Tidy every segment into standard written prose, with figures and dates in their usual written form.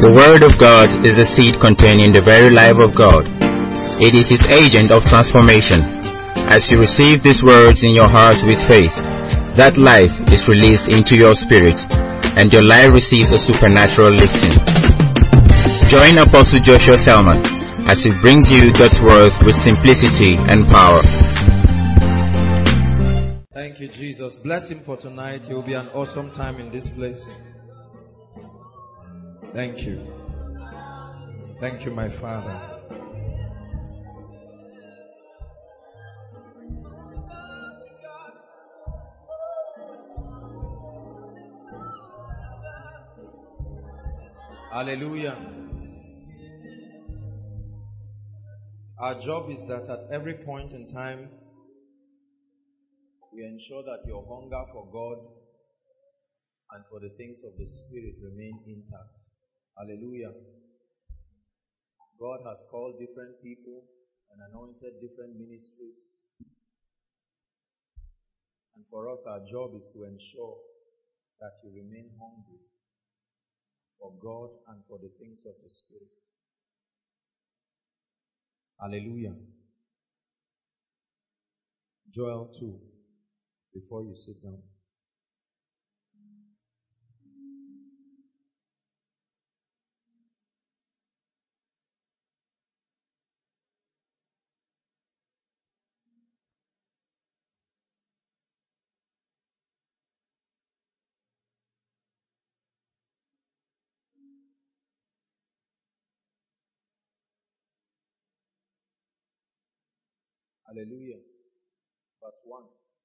The Word of God is the seed containing the very life of God. It is His agent of transformation. As you receive these words in your heart with faith, that life is released into your spirit, and your life receives a supernatural lifting. Join Apostle Joshua Selman as he brings you God's Word with simplicity and power. Thank you, Jesus. Bless him for tonight. It will be an awesome time in this place. Thank you. Thank you, my Father. Hallelujah. Our job is that at every point in time, we ensure that your hunger for God and for the things of the Spirit remain intact. Hallelujah. God has called different people and anointed different ministries. And for us, our job is to ensure that you remain hungry for God and for the things of the Spirit. Hallelujah. Joel 2, before you sit down. Hallelujah. Verse 1.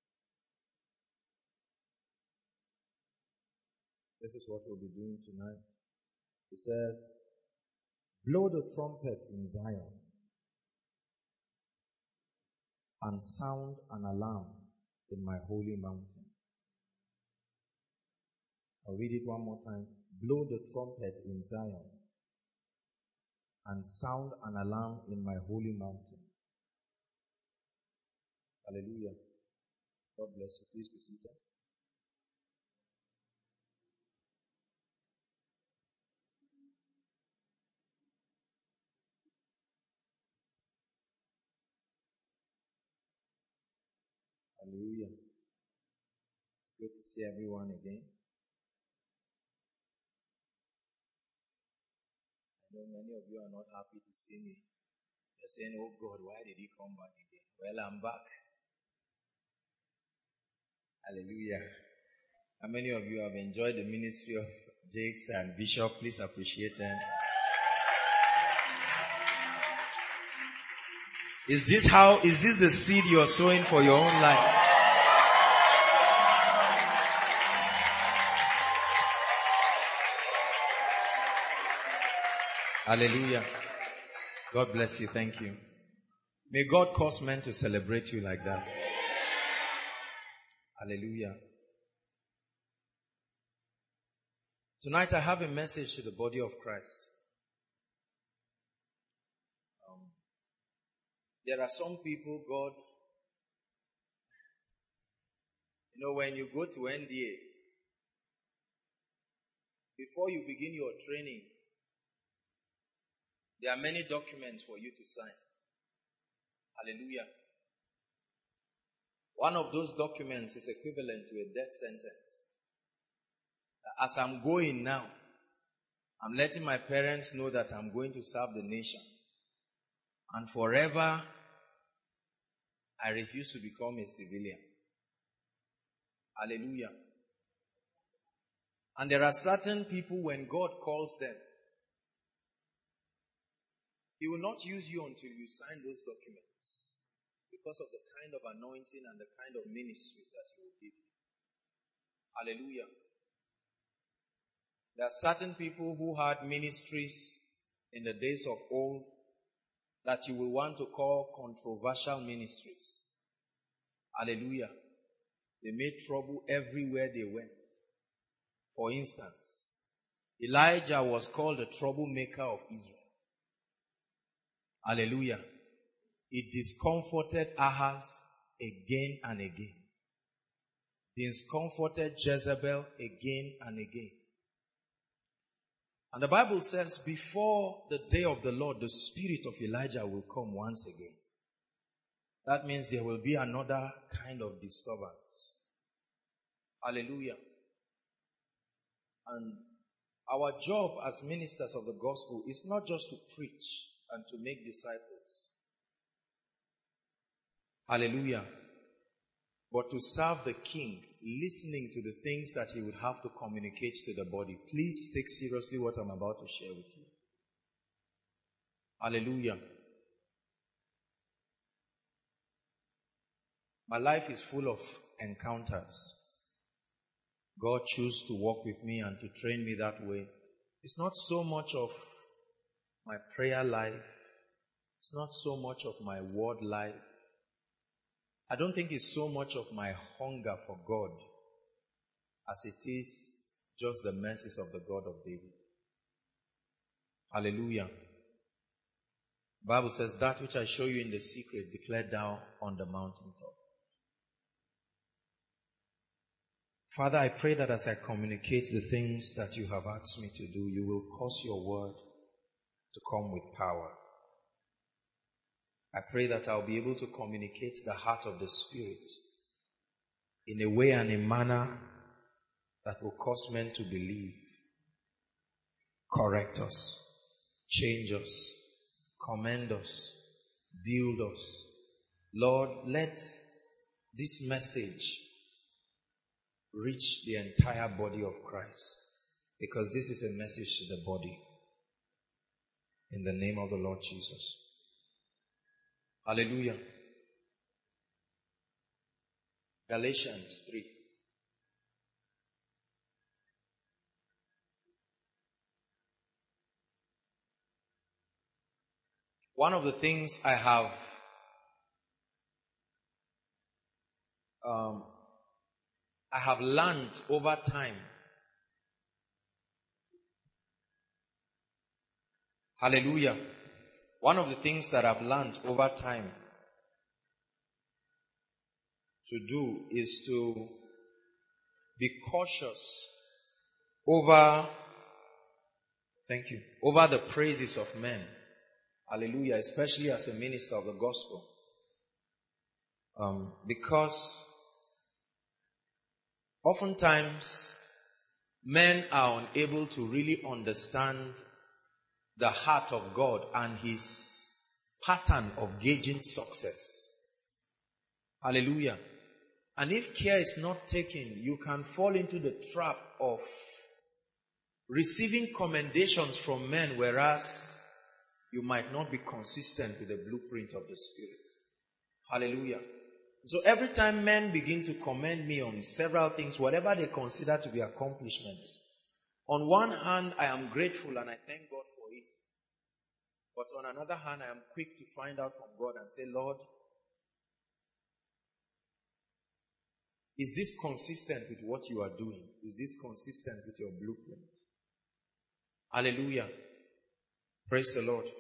This is what we'll be doing tonight. It says, blow the trumpet in Zion and sound an alarm in my holy mountain. I'll read it one more time. Blow the trumpet in Zion and sound an alarm in my holy mountain. Hallelujah. God bless you. Please be seated. Hallelujah. It's good to see everyone again. I know many of you are not happy to see me. You're saying, oh God, why did he come back again? Well, I'm back. Hallelujah. How many of you have enjoyed the ministry of Jakes and Bishop? Please appreciate them. Is this the seed you're sowing for your own life? Hallelujah. God bless you. Thank you. May God cause men to celebrate you like that. Hallelujah. Tonight I have a message to the body of Christ. There are some people, God, when you go to NDA, before you begin your training, there are many documents for you to sign. Hallelujah. One of those documents is equivalent to a death sentence. As I'm going now, I'm letting my parents know that I'm going to serve the nation. And forever, I refuse to become a civilian. Hallelujah. And there are certain people, when God calls them, He will not use you until you sign those documents, because of the kind of anointing and the kind of ministry that He will give you. Hallelujah. There are certain people who had ministries in the days of old that you will want to call controversial ministries. Hallelujah. They made trouble everywhere they went. For instance, Elijah was called the troublemaker of Israel. Hallelujah. It discomforted Ahaz again and again. Discomforted Jezebel again and again. And the Bible says before the day of the Lord, the spirit of Elijah will come once again. That means there will be another kind of disturbance. Hallelujah. And our job as ministers of the gospel is not just to preach and to make disciples. Hallelujah. But to serve the King, listening to the things that he would have to communicate to the body. Please take seriously what I'm about to share with you. Hallelujah. My life is full of encounters. God chose to walk with me and to train me that way. It's not so much of my prayer life. It's not so much of my word life. I don't think it's so much of my hunger for God as it is just the mercies of the God of David. Hallelujah. The Bible says, that which I show you in the secret, declare thou on the mountaintop. Father, I pray that as I communicate the things that you have asked me to do, you will cause your word to come with power. I pray that I'll be able to communicate the heart of the Spirit in a way and a manner that will cause men to believe, correct us, change us, commend us, build us. Lord, let this message reach the entire body of Christ, because this is a message to the body. In the name of the Lord Jesus. Hallelujah. Galatians 3. One of the things I have learned over time. Hallelujah. One of the things that I've learned over time to do is to be cautious over the praises of men. Hallelujah. Especially as a minister of the gospel. Because oftentimes men are unable to really understand the heart of God and his pattern of gauging success. Hallelujah. And if care is not taken, you can fall into the trap of receiving commendations from men, whereas you might not be consistent with the blueprint of the Spirit. Hallelujah. So every time men begin to commend me on several things, whatever they consider to be accomplishments, on one hand, I am grateful and I thank God for it. But on another hand, I am quick to find out from God and say, Lord, is this consistent with what you are doing? Is this consistent with your blueprint? Hallelujah. Praise the Lord.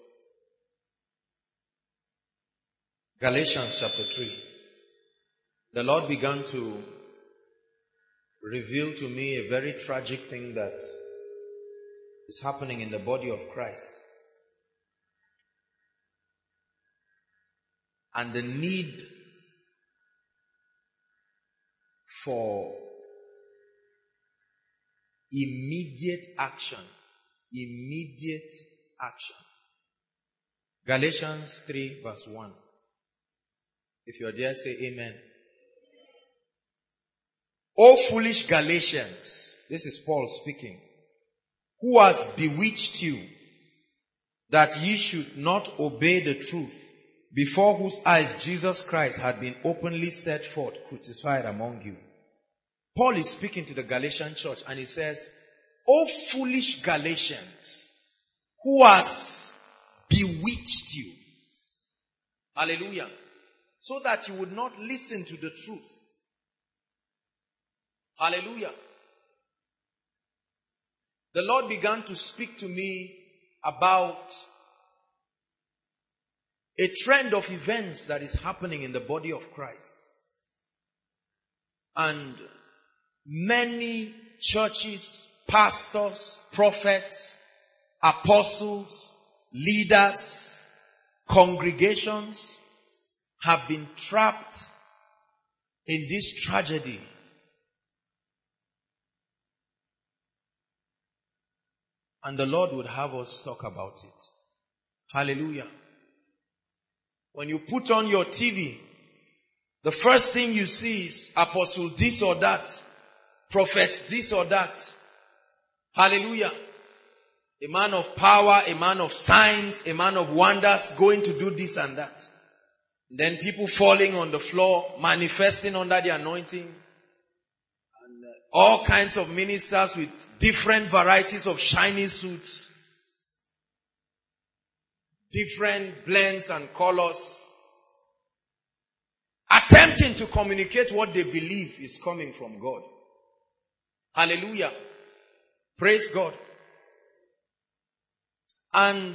Galatians chapter 3. The Lord began to reveal to me a very tragic thing that is happening in the body of Christ. And the need for immediate action. Immediate action. Galatians 3 verse 1. If you're there, say amen. O foolish Galatians, this is Paul speaking, who has bewitched you that ye should not obey the truth, before whose eyes Jesus Christ had been openly set forth, crucified among you. Paul is speaking to the Galatian church and he says, O foolish Galatians, who has bewitched you. Hallelujah. So that you would not listen to the truth. Hallelujah. The Lord began to speak to me about a trend of events that is happening in the body of Christ. And many churches, pastors, prophets apostles, leaders, congregations have been trapped in this tragedy. And the Lord would have us talk about it. Hallelujah. When you put on your TV, the first thing you see is apostle this or that, prophet this or that. Hallelujah. A man of power, a man of signs, a man of wonders going to do this and that. Then people falling on the floor, manifesting under the anointing. And all kinds of ministers with different varieties of shiny suits. Different blends and colors. Attempting to communicate what they believe is coming from God. Hallelujah. Praise God. And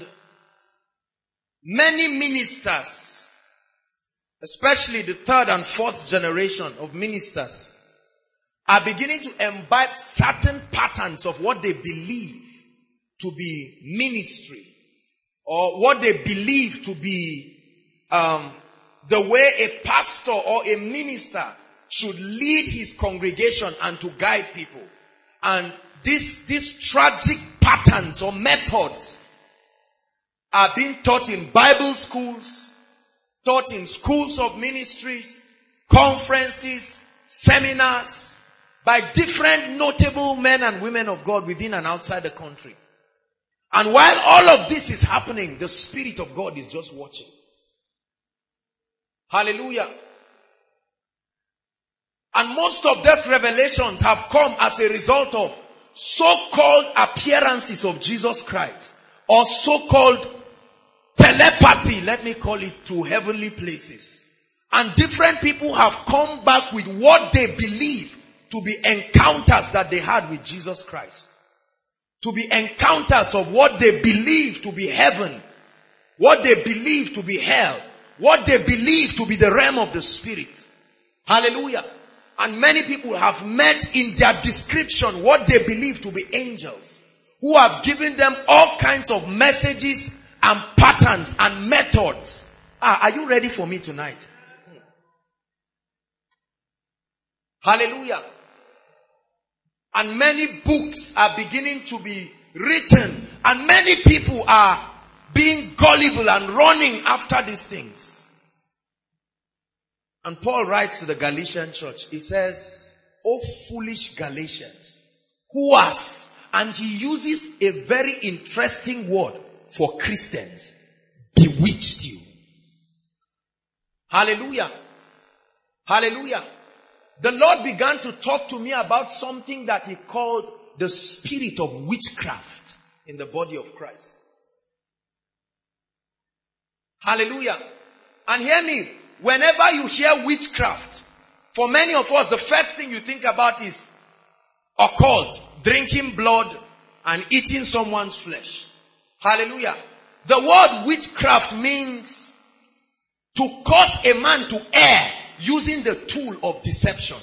many ministers, especially the third and fourth generation of ministers, are beginning to imbibe certain patterns of what they believe to be ministry, or what they believe to be the way a pastor or a minister should lead his congregation and to guide people. And these tragic patterns or methods are being taught in Bible schools, taught in schools of ministries, conferences, seminars, by different notable men and women of God within and outside the country. And while all of this is happening, the Spirit of God is just watching. Hallelujah. And most of these revelations have come as a result of so-called appearances of Jesus Christ, or so-called telepathy, let me call it, to heavenly places. And different people have come back with what they believe to be encounters that they had with Jesus Christ. To be encounters of what they believe to be heaven, what they believe to be hell, what they believe to be the realm of the Spirit. Hallelujah. And many people have met in their description what they believe to be angels, who have given them all kinds of messages and patterns and methods. Are you ready for me tonight? Hallelujah. And many books are beginning to be written, and many people are being gullible and running after these things. And Paul writes to the Galatian church, he says, "O foolish Galatians, who has," and he uses a very interesting word for Christians, "bewitched you." Hallelujah. Hallelujah. The Lord began to talk to me about something that he called the spirit of witchcraft in the body of Christ. Hallelujah. And hear me, whenever you hear witchcraft, for many of us, the first thing you think about is occult, drinking blood and eating someone's flesh. Hallelujah. The word witchcraft means to cause a man to err using the tool of deception.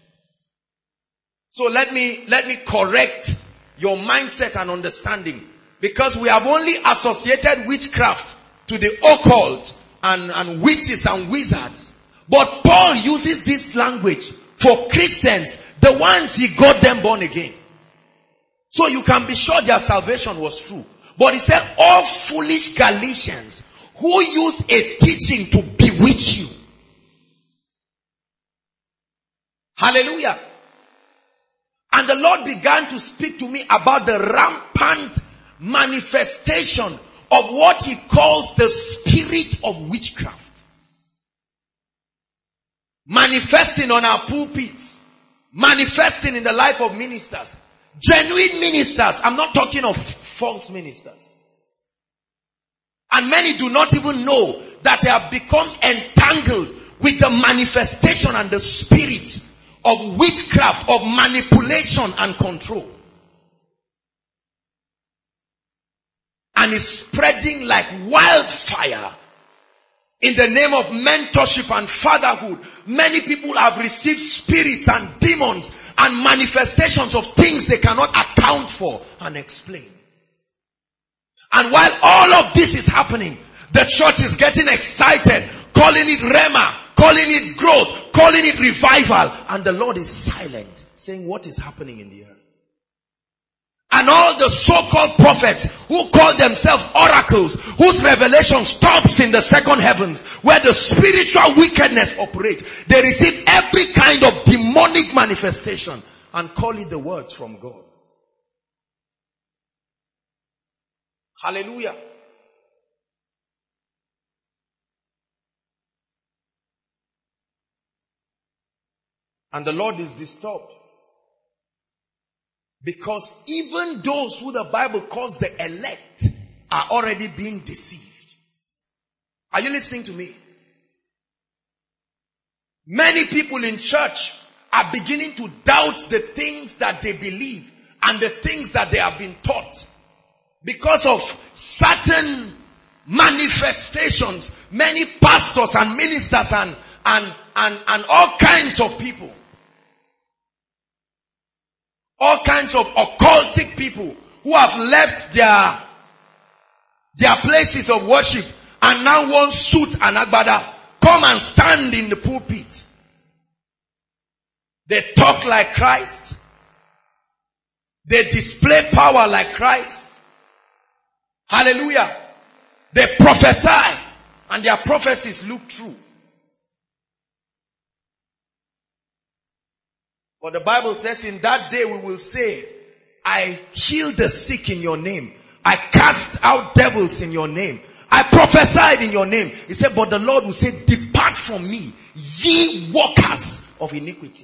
So let me correct your mindset and understanding, because we have only associated witchcraft to the occult and witches and wizards. But Paul uses this language for Christians, the ones he got them born again. So you can be sure their salvation was true. But he said, "All foolish Galatians who used a teaching to bewitch you." Hallelujah. And the Lord began to speak to me about the rampant manifestation of what he calls the spirit of witchcraft. Manifesting on our pulpits. Manifesting in the life of ministers. Genuine ministers. I'm not talking of false ministers. And many do not even know that they have become entangled with the manifestation and the spirit of witchcraft, of manipulation and control. And it's spreading like wildfire. In the name of mentorship and fatherhood, many people have received spirits and demons and manifestations of things they cannot account for and explain. And while all of this is happening, the church is getting excited, calling it Rhema, calling it growth, calling it revival. And the Lord is silent, saying, what is happening in the earth? And all the so-called prophets who call themselves oracles, whose revelation stops in the second heavens, where the spiritual wickedness operates, they receive every kind of demonic manifestation and call it the words from God. Hallelujah. And the Lord is disturbed. Because even those who the Bible calls the elect are already being deceived. Are you listening to me? Many people in church are beginning to doubt the things that they believe and the things that they have been taught. Because of certain manifestations, many pastors and ministers and all kinds of people, all kinds of occultic people who have left their places of worship and now want suit and agbada come and stand in the pulpit. They talk like Christ. They display power like Christ. Hallelujah. They prophesy and their prophecies look true. But the Bible says in that day we will say, I healed the sick in your name. I cast out devils in your name. I prophesied in your name. He said, but the Lord will say, depart from me, ye workers of iniquity.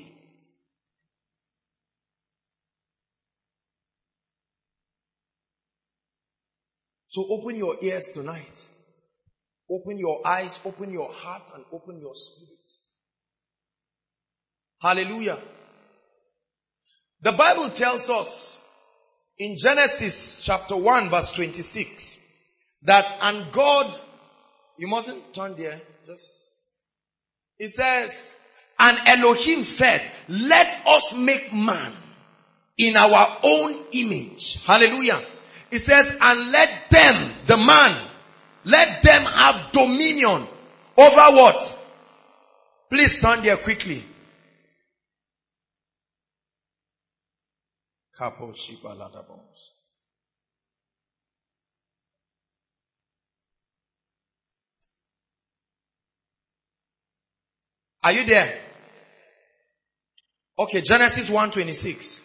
So open your ears tonight. Open your eyes, open your heart, and open your spirit. Hallelujah. The Bible tells us in Genesis chapter 1 verse 26 that, and God, you mustn't turn there, it says, and Elohim said, let us make man in our own image. Hallelujah. It says, and let them, the man, let them have dominion over what? Please turn there quickly. Are you there? Okay, Genesis 1:26.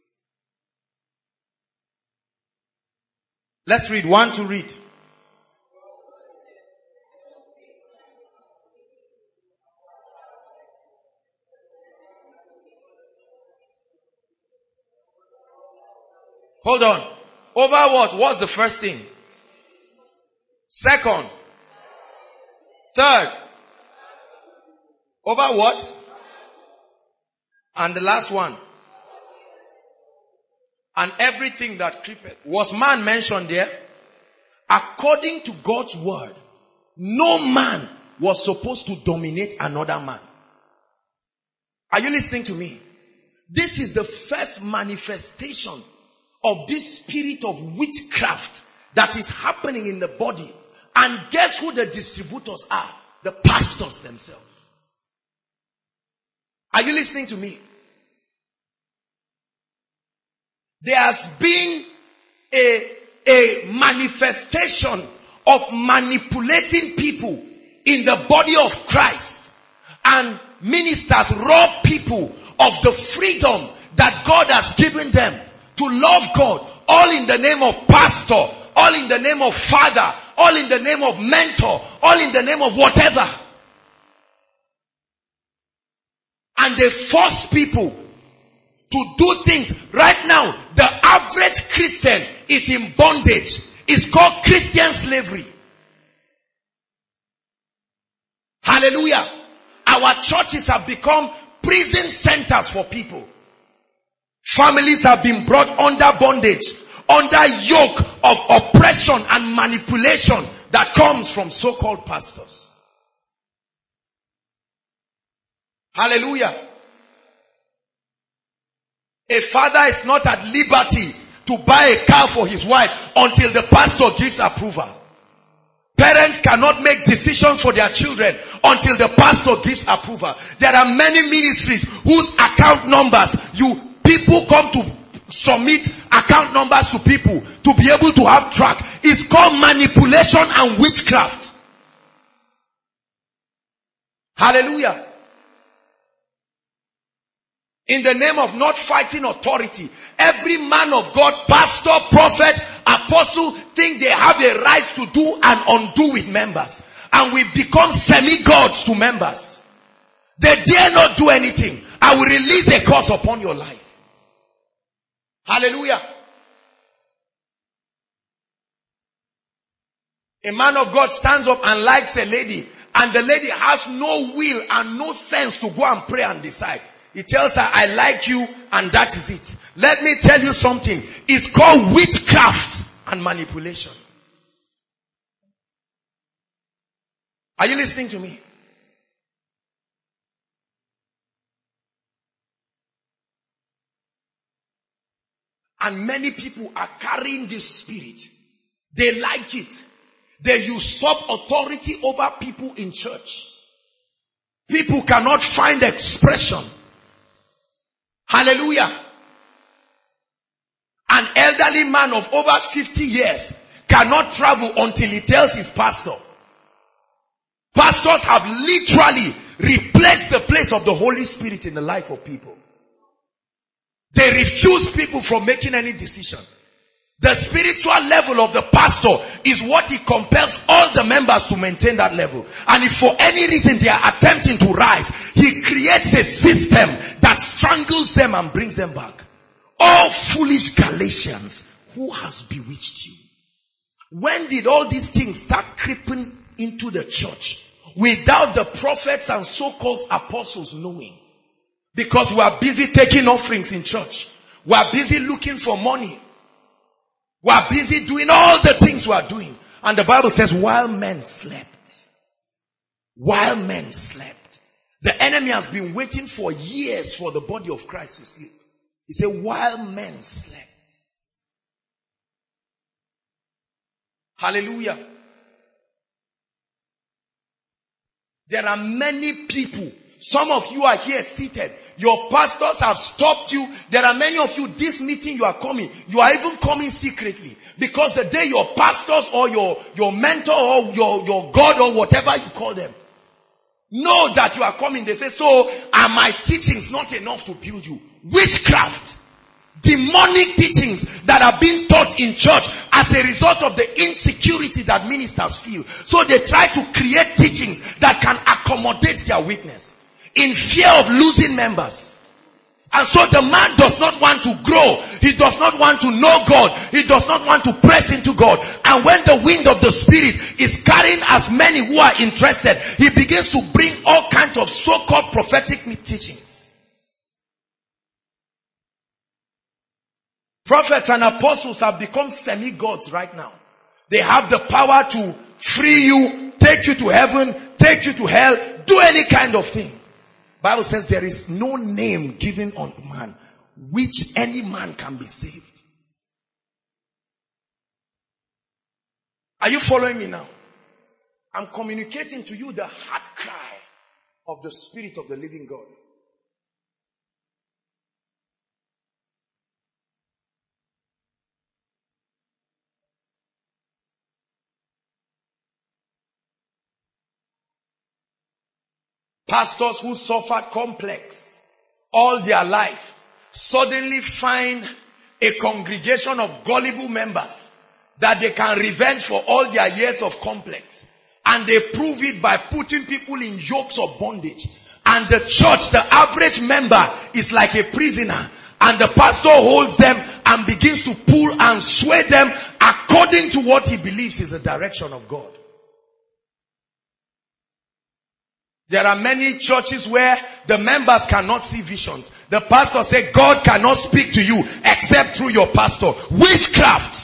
Let's read. 1 to read. Hold on. Over what? What's the first thing? Second. Third. Over what? And the last one. And everything that creepeth. Was man mentioned there? According to God's word, no man was supposed to dominate another man. Are you listening to me? This is the first manifestation of this spirit of witchcraft that is happening in the body. And guess who the distributors are? The pastors themselves. Are you listening to me? There has been a manifestation of manipulating people in the body of Christ, and ministers rob people of the freedom that God has given them to love God, all in the name of pastor, all in the name of father, all in the name of mentor, all in the name of whatever. And they force people to do things. Right now, the average Christian is in bondage. It's called Christian slavery. Hallelujah. Our churches have become prison centers for people. Families have been brought under bondage, under yoke of oppression and manipulation that comes from so-called pastors. Hallelujah. A father is not at liberty to buy a car for his wife until the pastor gives approval. Parents cannot make decisions for their children until the pastor gives approval. There are many ministries whose account numbers, people come to submit account numbers to people to be able to have track. It's called manipulation and witchcraft. Hallelujah. In the name of not fighting authority, every man of God, pastor, prophet, apostle, think they have a right to do and undo with members. And we become semi-gods to members. They dare not do anything. I will release a curse upon your life. Hallelujah. A man of God stands up and likes a lady, and the lady has no will and no sense to go and pray and decide. He tells her, I like you, and that is it. Let me tell you something. It's called witchcraft and manipulation. Are you listening to me? And many people are carrying this spirit. They like it. They usurp authority over people in church. People cannot find expression. Hallelujah. An elderly man of over 50 years cannot travel until he tells his pastor. Pastors have literally replaced the place of the Holy Spirit in the life of people. They refuse people from making any decision. The spiritual level of the pastor is what he compels all the members to maintain that level. And if for any reason they are attempting to rise, he creates a system that strangles them and brings them back. Oh, foolish Galatians, who has bewitched you? When did all these things start creeping into the church without the prophets and so-called apostles knowing? Because we are busy taking offerings in church. We are busy looking for money. We are busy doing all the things we are doing. And the Bible says, while men slept. While men slept. The enemy has been waiting for years for the body of Christ to sleep. He said, while men slept. Hallelujah. There are many people. Some of you are here seated. Your pastors have stopped you. There are many of you, this meeting you are coming. You are even coming secretly. Because the day your pastors or your mentor or your God or whatever you call them know that you are coming, they say, so are my teachings not enough to build you? Witchcraft. Demonic teachings that are being taught in church as a result of the insecurity that ministers feel. So they try to create teachings that can accommodate their weakness in fear of losing members. And so the man does not want to grow. He does not want to know God. He does not want to press into God. And when the wind of the Spirit is carrying as many who are interested, he begins to bring all kinds of so-called prophetic teachings. Prophets and apostles have become semi-gods right now. They have the power to free you, take you to heaven, take you to hell, do any kind of thing. Bible says there is no name given unto man which any man can be saved. Are you following me now? I'm communicating to you the heart cry of the Spirit of the living God. Pastors who suffered complex all their life suddenly find a congregation of gullible members that they can revenge for all their years of complex. And they prove it by putting people in yokes of bondage. And the church, the average member is like a prisoner. And the pastor holds them and begins to pull and sway them according to what he believes is the direction of God. There are many churches where the members cannot see visions. The pastor said God cannot speak to you except through your pastor. Witchcraft.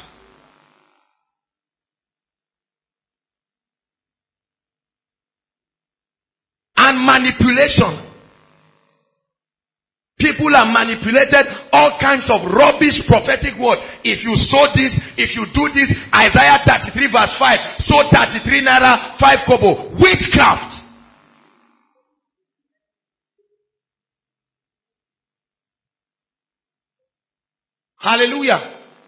And manipulation. People are manipulated all kinds of rubbish prophetic word. If you sow this, if you do this, Isaiah 33 verse 5, sow 33 naira, 5 kobo. Witchcraft. Hallelujah.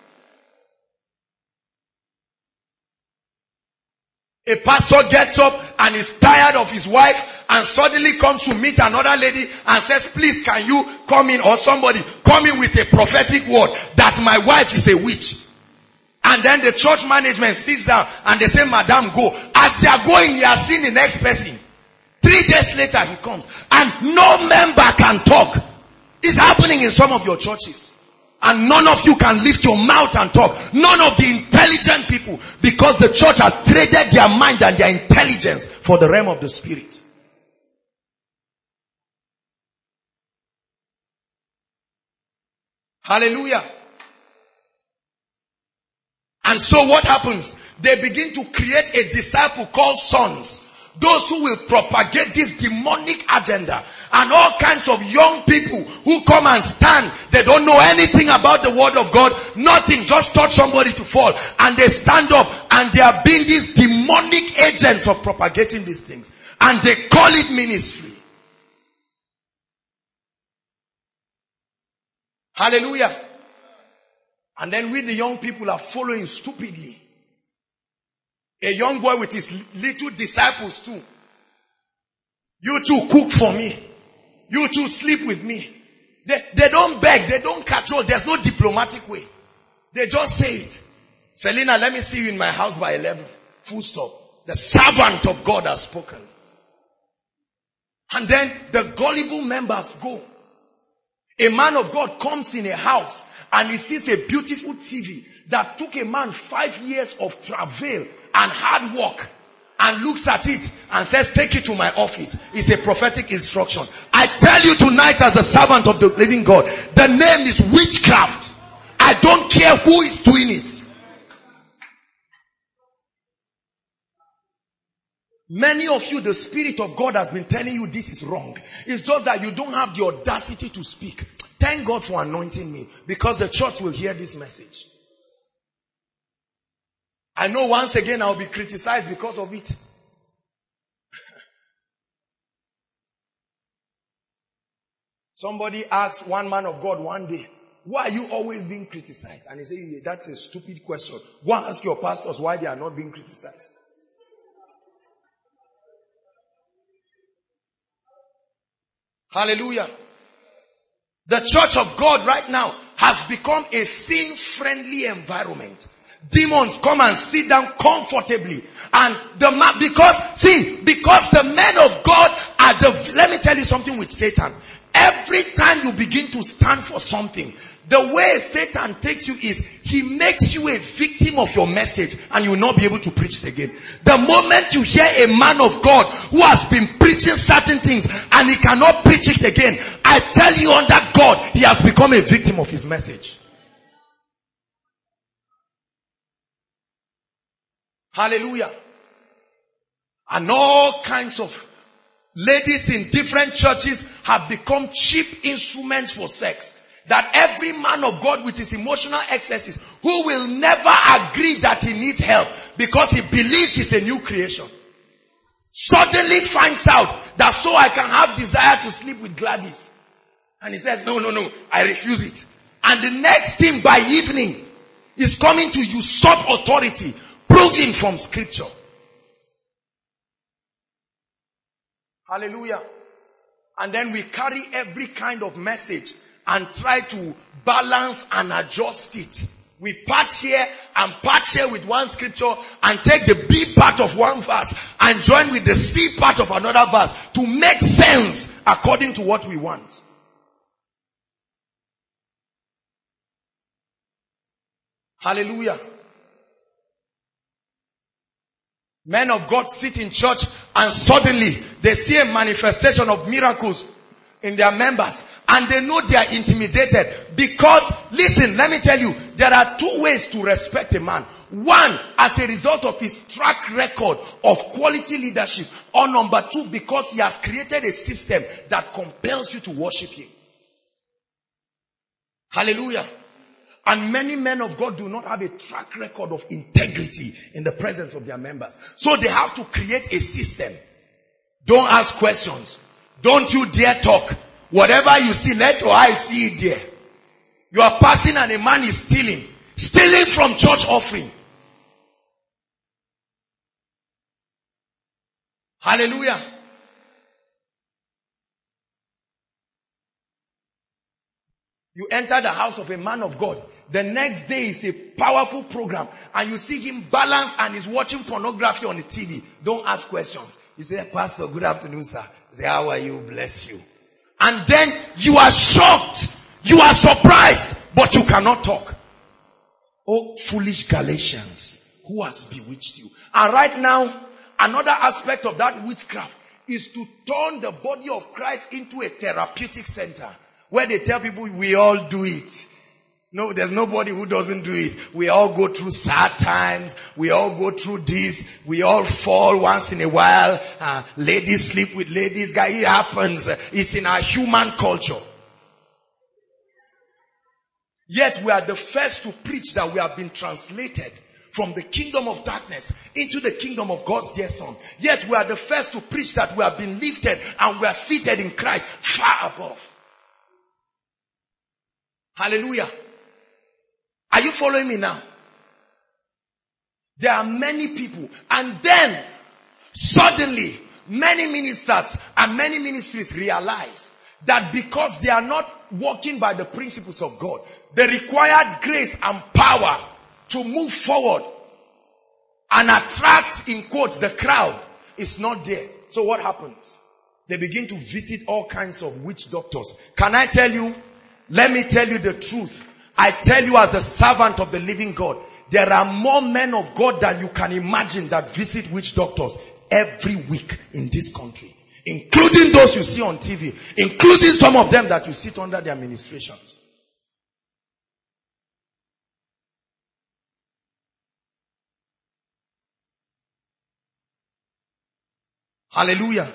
A pastor gets up and is tired of his wife and suddenly comes to meet another lady and says, please can you come in, or somebody come in with a prophetic word that my wife is a witch. And then the church management sits down and they say, madam, go. As they are going, he has seen the next person. 3 days later he comes and no member can talk. It's happening in some of your churches. And none of you can lift your mouth and talk. None of the intelligent people, because the church has traded their mind and their intelligence for the realm of the spirit. Hallelujah. And so what happens? They begin to create a disciple called sons. Those who will propagate this demonic agenda, and all kinds of young people who come and stand. They don't know anything about the word of God. Nothing. Just touch somebody to fall. And they stand up and they are being these demonic agents of propagating these things. And they call it ministry. Hallelujah. And then we the young people are following stupidly. A young boy with his little disciples too. You two cook for me. You two sleep with me. They don't beg. They don't control. There's no diplomatic way. They just say it. Selena, let me see you in my house by 11. Full stop. The servant of God has spoken. And then the gullible members go. A man of God comes in a house and he sees a beautiful TV that took a man 5 years of travail and hard work, and looks at it and says, take it to my office. It's a prophetic instruction. I tell you tonight, as a servant of the living God, the name is witchcraft. I don't care who is doing it. Many of you, the Spirit of God has been telling you this is wrong. It's just that you don't have the audacity to speak. Thank God for anointing me, because the church will hear this message. I know once again I'll be criticized because of it. Somebody asked one man of God one day, why are you always being criticized? And he said, that's a stupid question. Go and ask your pastors why they are not being criticized. Hallelujah. The church of God right now has become a sin-friendly environment. Demons come and sit down comfortably. And because the men of God are let me tell you something with Satan. Every time you begin to stand for something, the way Satan takes you is, he makes you a victim of your message and you will not be able to preach it again. The moment you hear a man of God who has been preaching certain things and he cannot preach it again, I tell you, under God, he has become a victim of his message. Hallelujah. And all kinds of ladies in different churches have become cheap instruments for sex. That every man of God with his emotional excesses, who will never agree that he needs help because he believes he's a new creation, suddenly finds out that so I can have desire to sleep with Gladys. And he says, no, I refuse it. And the next thing by evening is coming to usurp authority, proven from scripture. Hallelujah. And then we carry every kind of message and try to balance and adjust it. We patch here and patch here with one scripture and take the B part of one verse and join with the C part of another verse to make sense according to what we want. Hallelujah. Men of God sit in church and suddenly they see a manifestation of miracles in their members and they know they are intimidated because, listen, let me tell you, there are two ways to respect a man. One, as a result of his track record of quality leadership, or number two, because he has created a system that compels you to worship him. Hallelujah. And many men of God do not have a track record of integrity in the presence of their members. So they have to create a system. Don't ask questions. Don't you dare talk. Whatever you see, let your eyes see it there. You are passing and a man is stealing. Stealing from church offering. Hallelujah. You enter the house of a man of God. The next day is a powerful program. And you see him balance and he's watching pornography on the TV. Don't ask questions. You say, Pastor, good afternoon, sir. You say, how are you? Bless you. And then you are shocked. You are surprised. But you cannot talk. Oh, foolish Galatians. Who has bewitched you? And right now, another aspect of that witchcraft is to turn the body of Christ into a therapeutic center. Where they tell people, we all do it. No, there's nobody who doesn't do it. We all go through sad times. We all go through this. We all fall once in a while. Ladies sleep with ladies. Guy, it happens. It's in our human culture. Yet we are the first to preach that we have been translated from the kingdom of darkness into the kingdom of God's dear Son. Yet we are the first to preach that we have been lifted and we are seated in Christ far above. Hallelujah. Are you following me now? There are many people, and then suddenly many ministers and many ministries realize that because they are not walking by the principles of God, the required grace and power to move forward and attract, in quotes, the crowd is not there. So what happens? They begin to visit all kinds of witch doctors. Can I tell you? Let me tell you the truth. I tell you as the servant of the living God, there are more men of God than you can imagine that visit witch doctors every week in this country. Including those you see on TV. Including some of them that you sit under their ministrations. Hallelujah.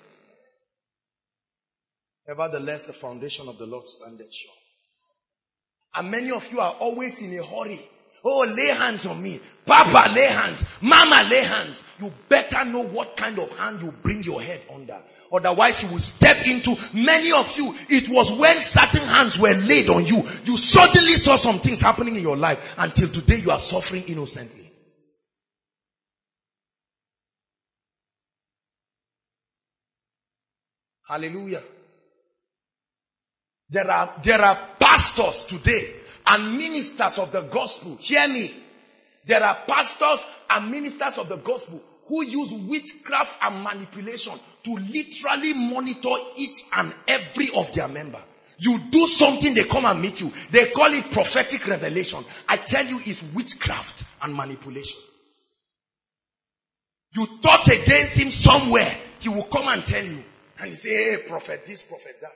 Nevertheless, the foundation of the Lord standeth sure. And many of you are always in a hurry. Oh, lay hands on me. Papa, lay hands. Mama, lay hands. You better know what kind of hand you bring your head under. Otherwise you will step into, many of you, it was when certain hands were laid on you, you suddenly saw some things happening in your life. Until today you are suffering innocently. Hallelujah. There are pastors today and ministers of the gospel. Hear me. There are pastors and ministers of the gospel who use witchcraft and manipulation to literally monitor each and every of their members. You do something, they come and meet you. They call it prophetic revelation. I tell you, it's witchcraft and manipulation. You talk against him somewhere, he will come and tell you. And you say, hey, prophet this, prophet that.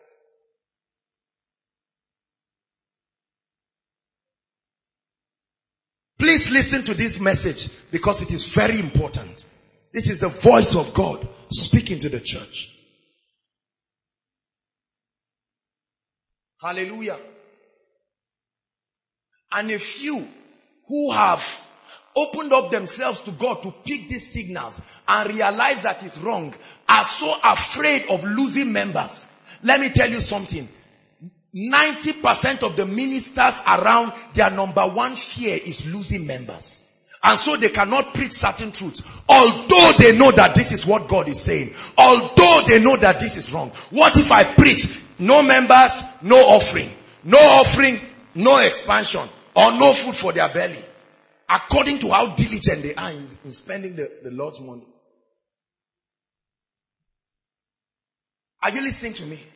Please listen to this message because it is very important. This is the voice of God speaking to the church. Hallelujah. And a few who have opened up themselves to God to pick these signals and realize that it's wrong are so afraid of losing members. Let me tell you something. 90% of the ministers around, their number one fear is losing members. And so they cannot preach certain truths. Although they know that this is what God is saying. Although they know that this is wrong. What if I preach no members, no offering? No offering, no expansion. Or no food for their belly. According to how diligent they are in spending the Lord's money. Are you listening to me?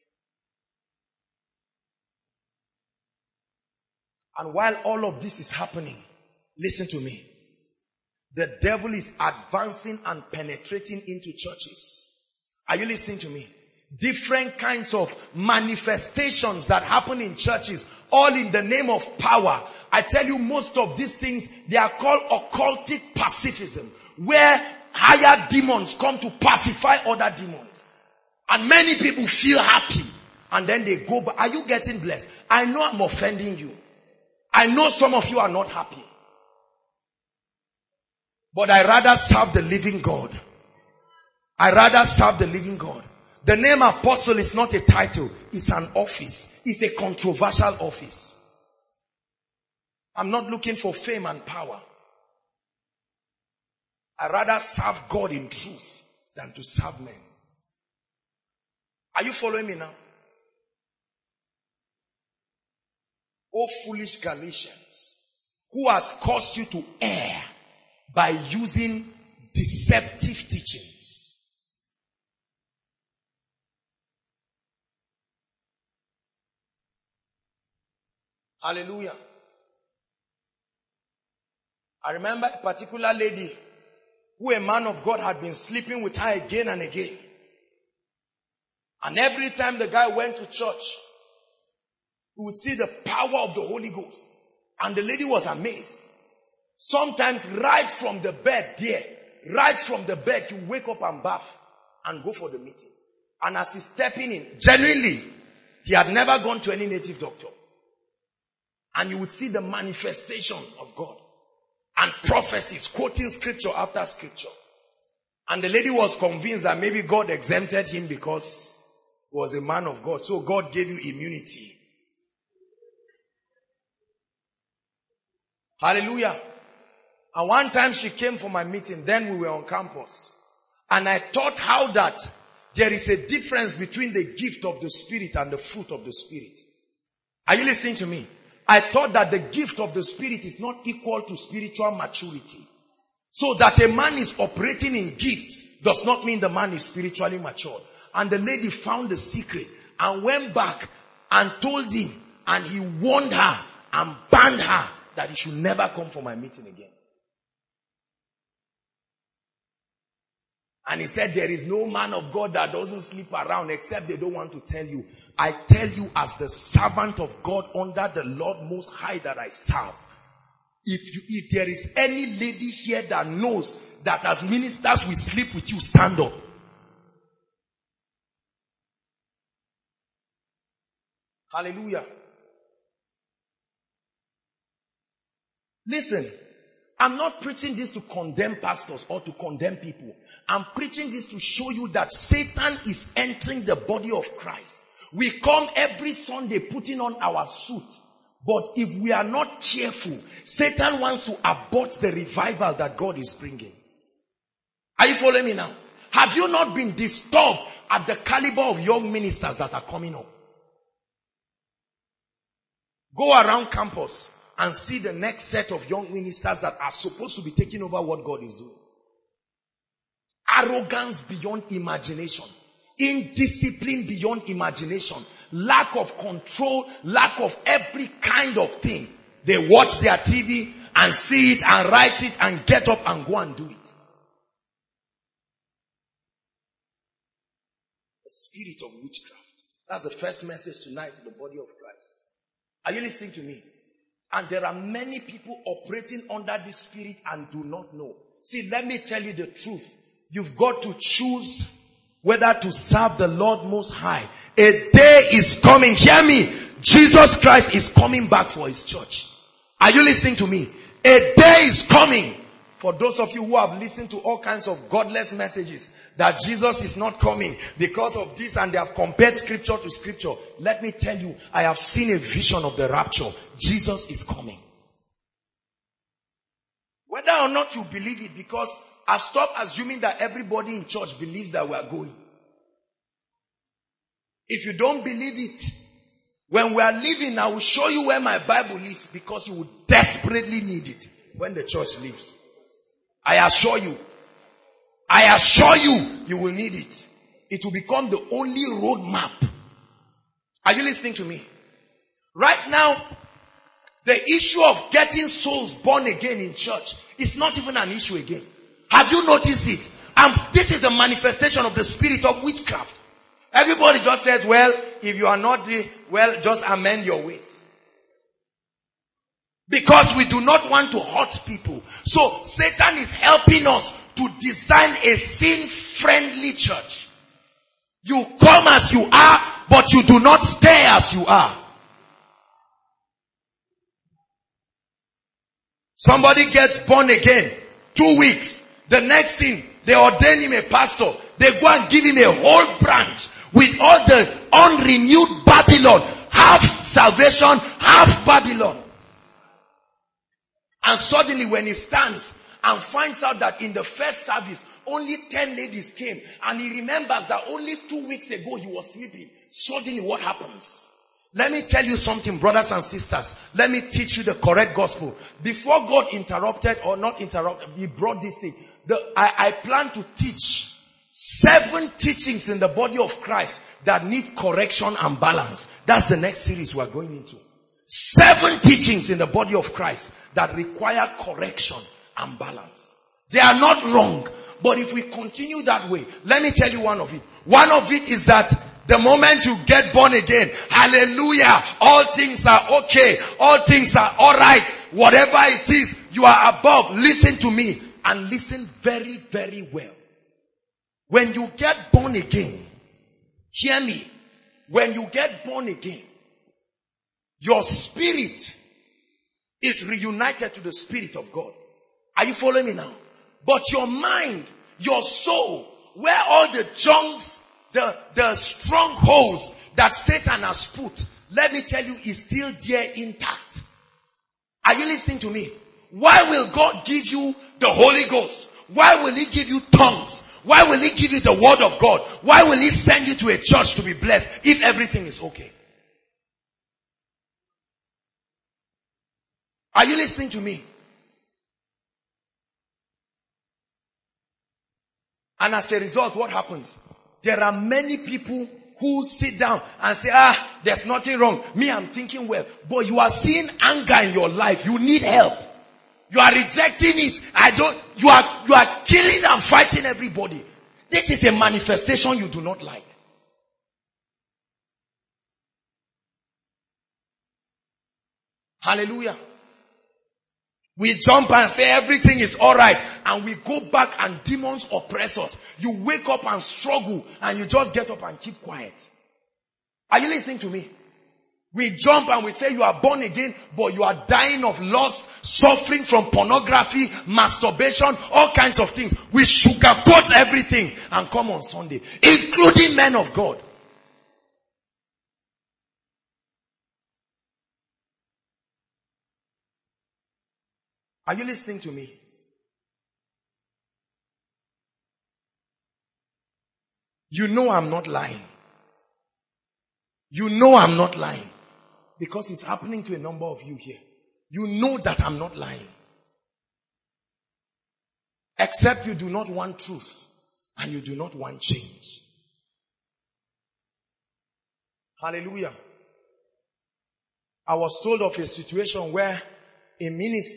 And while all of this is happening, listen to me. The devil is advancing and penetrating into churches. Are you listening to me? Different kinds of manifestations that happen in churches, all in the name of power. I tell you, most of these things, they are called occultic pacifism, where higher demons come to pacify other demons. And many people feel happy and then they go back. Are you getting blessed? I know I'm offending you. I know some of you are not happy. But I rather serve the living God. I rather serve the living God. The name apostle is not a title. It's an office. It's a controversial office. I'm not looking for fame and power. I rather serve God in truth than to serve men. Are you following me now? O foolish Galatians, who has caused you to err by using deceptive teachings. Hallelujah. I remember a particular lady who a man of God had been sleeping with her again and again. And every time the guy went to church, he would see the power of the Holy Ghost. And the lady was amazed. Sometimes right from the bed there, right from the bed, you wake up and bath and go for the meeting. And as he's stepping in, genuinely, he had never gone to any native doctor. And you would see the manifestation of God. And prophecies, quoting scripture after scripture. And the lady was convinced that maybe God exempted him because he was a man of God. So God gave you immunity. Hallelujah. And one time she came for my meeting. Then we were on campus. And I taught how that there is a difference between the gift of the Spirit and the fruit of the Spirit. Are you listening to me? I thought that the gift of the Spirit is not equal to spiritual maturity. So that a man is operating in gifts does not mean the man is spiritually mature. And the lady found the secret and went back and told him, and he warned her and banned her that he should never come for my meeting again. And he said, there is no man of God that doesn't sleep around except they don't want to tell you. I tell you as the servant of God under the Lord Most High that I serve. If there is any lady here that knows that as ministers we sleep with you, stand up. Hallelujah. Listen, I'm not preaching this to condemn pastors or to condemn people. I'm preaching this to show you that Satan is entering the body of Christ. We come every Sunday putting on our suit. But if we are not careful, Satan wants to abort the revival that God is bringing. Are you following me now? Have you not been disturbed at the caliber of young ministers that are coming up? Go around campus and see the next set of young ministers that are supposed to be taking over what God is doing. Arrogance beyond imagination. Indiscipline beyond imagination. Lack of control. Lack of every kind of thing. They watch their TV and see it and write it and get up and go and do it. The spirit of witchcraft. That's the first message tonight to the body of Christ. Are you listening to me? And there are many people operating under this spirit and do not know. See, let me tell you the truth. You've got to choose whether to serve the Lord Most High. A day is coming. Hear me. Jesus Christ is coming back for His church. Are you listening to me? A day is coming. For those of you who have listened to all kinds of godless messages that Jesus is not coming because of this and they have compared scripture to scripture. Let me tell you, I have seen a vision of the rapture. Jesus is coming. Whether or not you believe it, because I've stopped assuming that everybody in church believes that we are going. If you don't believe it, when we are leaving, I will show you where my Bible is because you will desperately need it when the church leaves. I assure you, you will need it. It will become the only roadmap. Are you listening to me? Right now, the issue of getting souls born again in church is not even an issue again. Have you noticed it? This is the manifestation of the spirit of witchcraft. Everybody just says, well, if you are not, just amend your ways. Because we do not want to hurt people. So Satan is helping us to design a sin-friendly church. You come as you are. but you do not stay as you are. Somebody gets born again, 2 weeks. The next thing, they ordain him a pastor. They go and give him a whole branch with all the unrenewed Babylon. Half salvation, half Babylon. And suddenly when he stands and finds out that in the first service, only 10 ladies came, and he remembers that only 2 weeks ago he was sleeping. Suddenly what happens? Let me tell you something, brothers and sisters. Let me teach you the correct gospel. Before God interrupted, or not interrupted, he brought this thing. I plan to teach 7 teachings in the body of Christ that need correction and balance. That's the next series we are going into. 7 teachings in the body of Christ that require correction and balance. They are not wrong, but if we continue that way, let me tell you one of it. One of it is that the moment you get born again, hallelujah, all things are okay, all things are alright, whatever it is, you are above. Listen to me, and listen very, very well. When you get born again, hear me, when you get born again, your spirit is reunited to the Spirit of God. Are you following me now? But your mind, your soul, where all the junks, the strongholds that Satan has put, let me tell you, is still there intact. Are you listening to me? Why will God give you the Holy Ghost? Why will He give you tongues? Why will He give you the Word of God? Why will He send you to a church to be blessed if everything is okay? Are you listening to me? And as a result, what happens? There are many people who sit down and say, there's nothing wrong. Me, I'm thinking well. But you are seeing anger in your life. You need help. You are rejecting it. You are killing and fighting everybody. This is a manifestation you do not like. Hallelujah. We jump and say everything is alright, and we go back and demons oppress us. You wake up and struggle, and you just get up and keep quiet. Are you listening to me? We jump and we say you are born again, but you are dying of lust, suffering from pornography, masturbation, all kinds of things. We sugarcoat everything and come on Sunday, including men of God. Are you listening to me? You know I'm not lying. You know I'm not lying. Because it's happening to a number of you here. You know that I'm not lying. Except you do not want truth and you do not want change. Hallelujah. I was told of a situation where a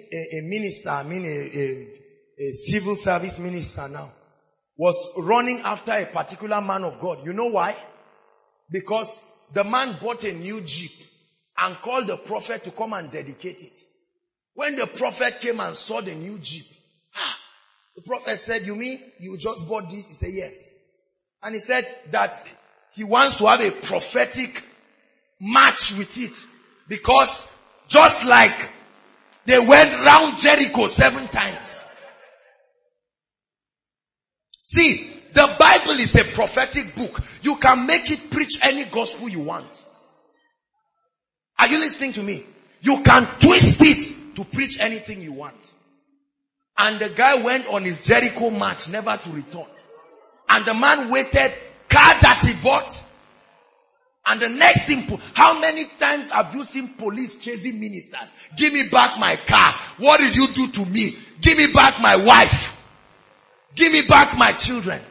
civil service minister now was running after a particular man of God. You know why? Because the man bought a new Jeep and called the prophet to come and dedicate it. When the prophet came and saw the new Jeep, the prophet said, "You mean you just bought this?" He said, "Yes." And he said that he wants to have a prophetic match with it, because just like they went round Jericho 7 times. See, the Bible is a prophetic book. You can make it preach any gospel you want. Are you listening to me? You can twist it to preach anything you want. And the guy went on his Jericho march, never to return. And the man waited, car that he bought. And the next thing, how many times have you seen police chasing ministers? Give me back my car. What did you do to me? Give me back my wife. Give me back my children.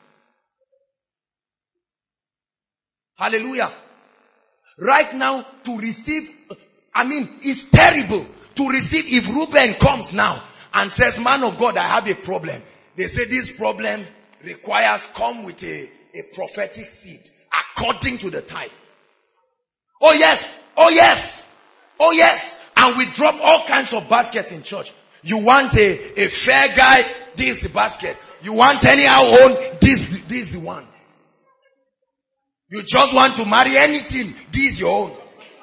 Hallelujah. Right now, to receive, it's terrible to receive. If Reuben comes now and says, "Man of God, I have a problem." They say this problem requires come with a prophetic seed according to the type. Oh yes, oh yes, oh yes. And we drop all kinds of baskets in church. You want a fair guy, this is the basket. You want anyhow own, this is the one. You just want to marry anything. This is your own.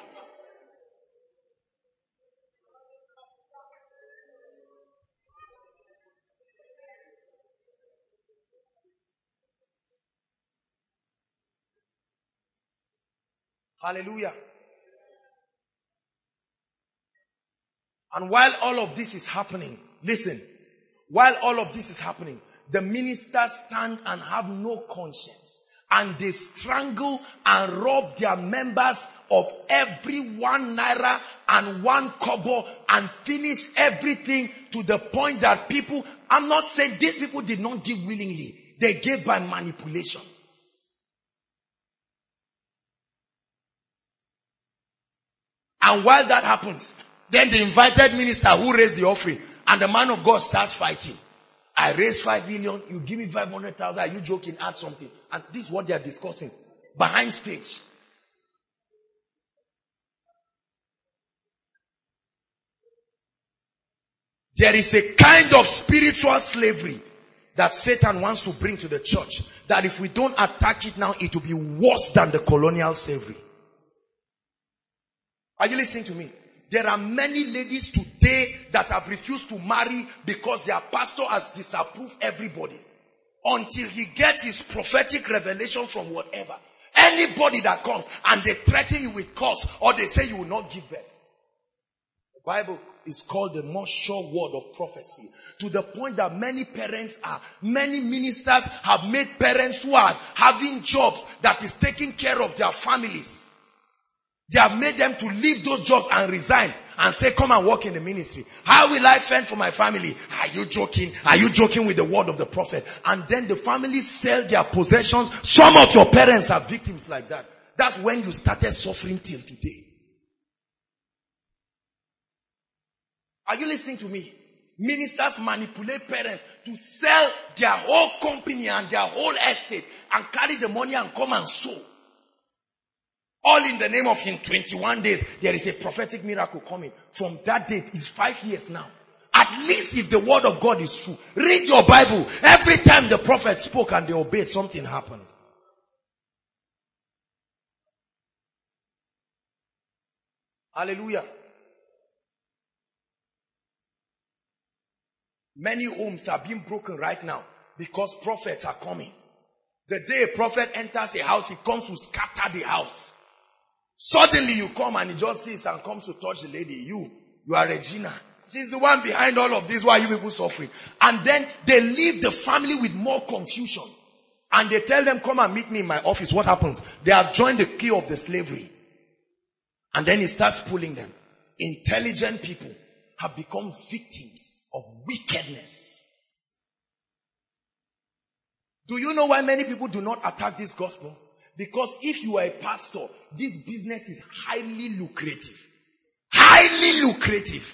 Hallelujah. And while all of this is happening, listen, while all of this is happening, the ministers stand and have no conscience. And they strangle and rob their members of every 1 naira and 1 kobo and finish everything to the point that people, I'm not saying these people did not give willingly. They gave by manipulation. And while that happens, then the invited minister who raised the offering and the man of God starts fighting. I raised 5 million, you give me 500,000, are you joking? Add something. And this is what they are discussing behind stage. There is a kind of spiritual slavery that Satan wants to bring to the church, that if we don't attack it now, it will be worse than the colonial slavery. Are you listening to me? There are many ladies today that have refused to marry because their pastor has disapproved everybody. Until he gets his prophetic revelation from whatever. Anybody that comes and they threaten you with curse or they say you will not give birth. The Bible is called the most sure word of prophecy. To the point that many ministers have made parents who are having jobs that is taking care of their families. They have made them to leave those jobs and resign and say, come and work in the ministry. How will I fend for my family? Are you joking? Are you joking with the word of the prophet? And then the families sell their possessions. Some of your parents are victims like that. That's when you started suffering till today. Are you listening to me? Ministers manipulate parents to sell their whole company and their whole estate and carry the money and come and sow. All in the name of in 21 days, there is a prophetic miracle coming. From that date, it's 5 years now. At least if the word of God is true. Read your Bible. Every time the prophet spoke and they obeyed, something happened. Hallelujah. Many homes are being broken right now because prophets are coming. The day a prophet enters a house, he comes to scatter the house. Suddenly you come and he just sees and comes to touch the lady. You are Regina. She's the one behind all of this. Why are you people suffering? And then they leave the family with more confusion. And they tell them, come and meet me in my office. What happens? They have joined the key of the slavery. And then he starts pulling them. Intelligent people have become victims of wickedness. Do you know why many people do not attack this gospel? Because if you are a pastor, this business is highly lucrative. Highly lucrative.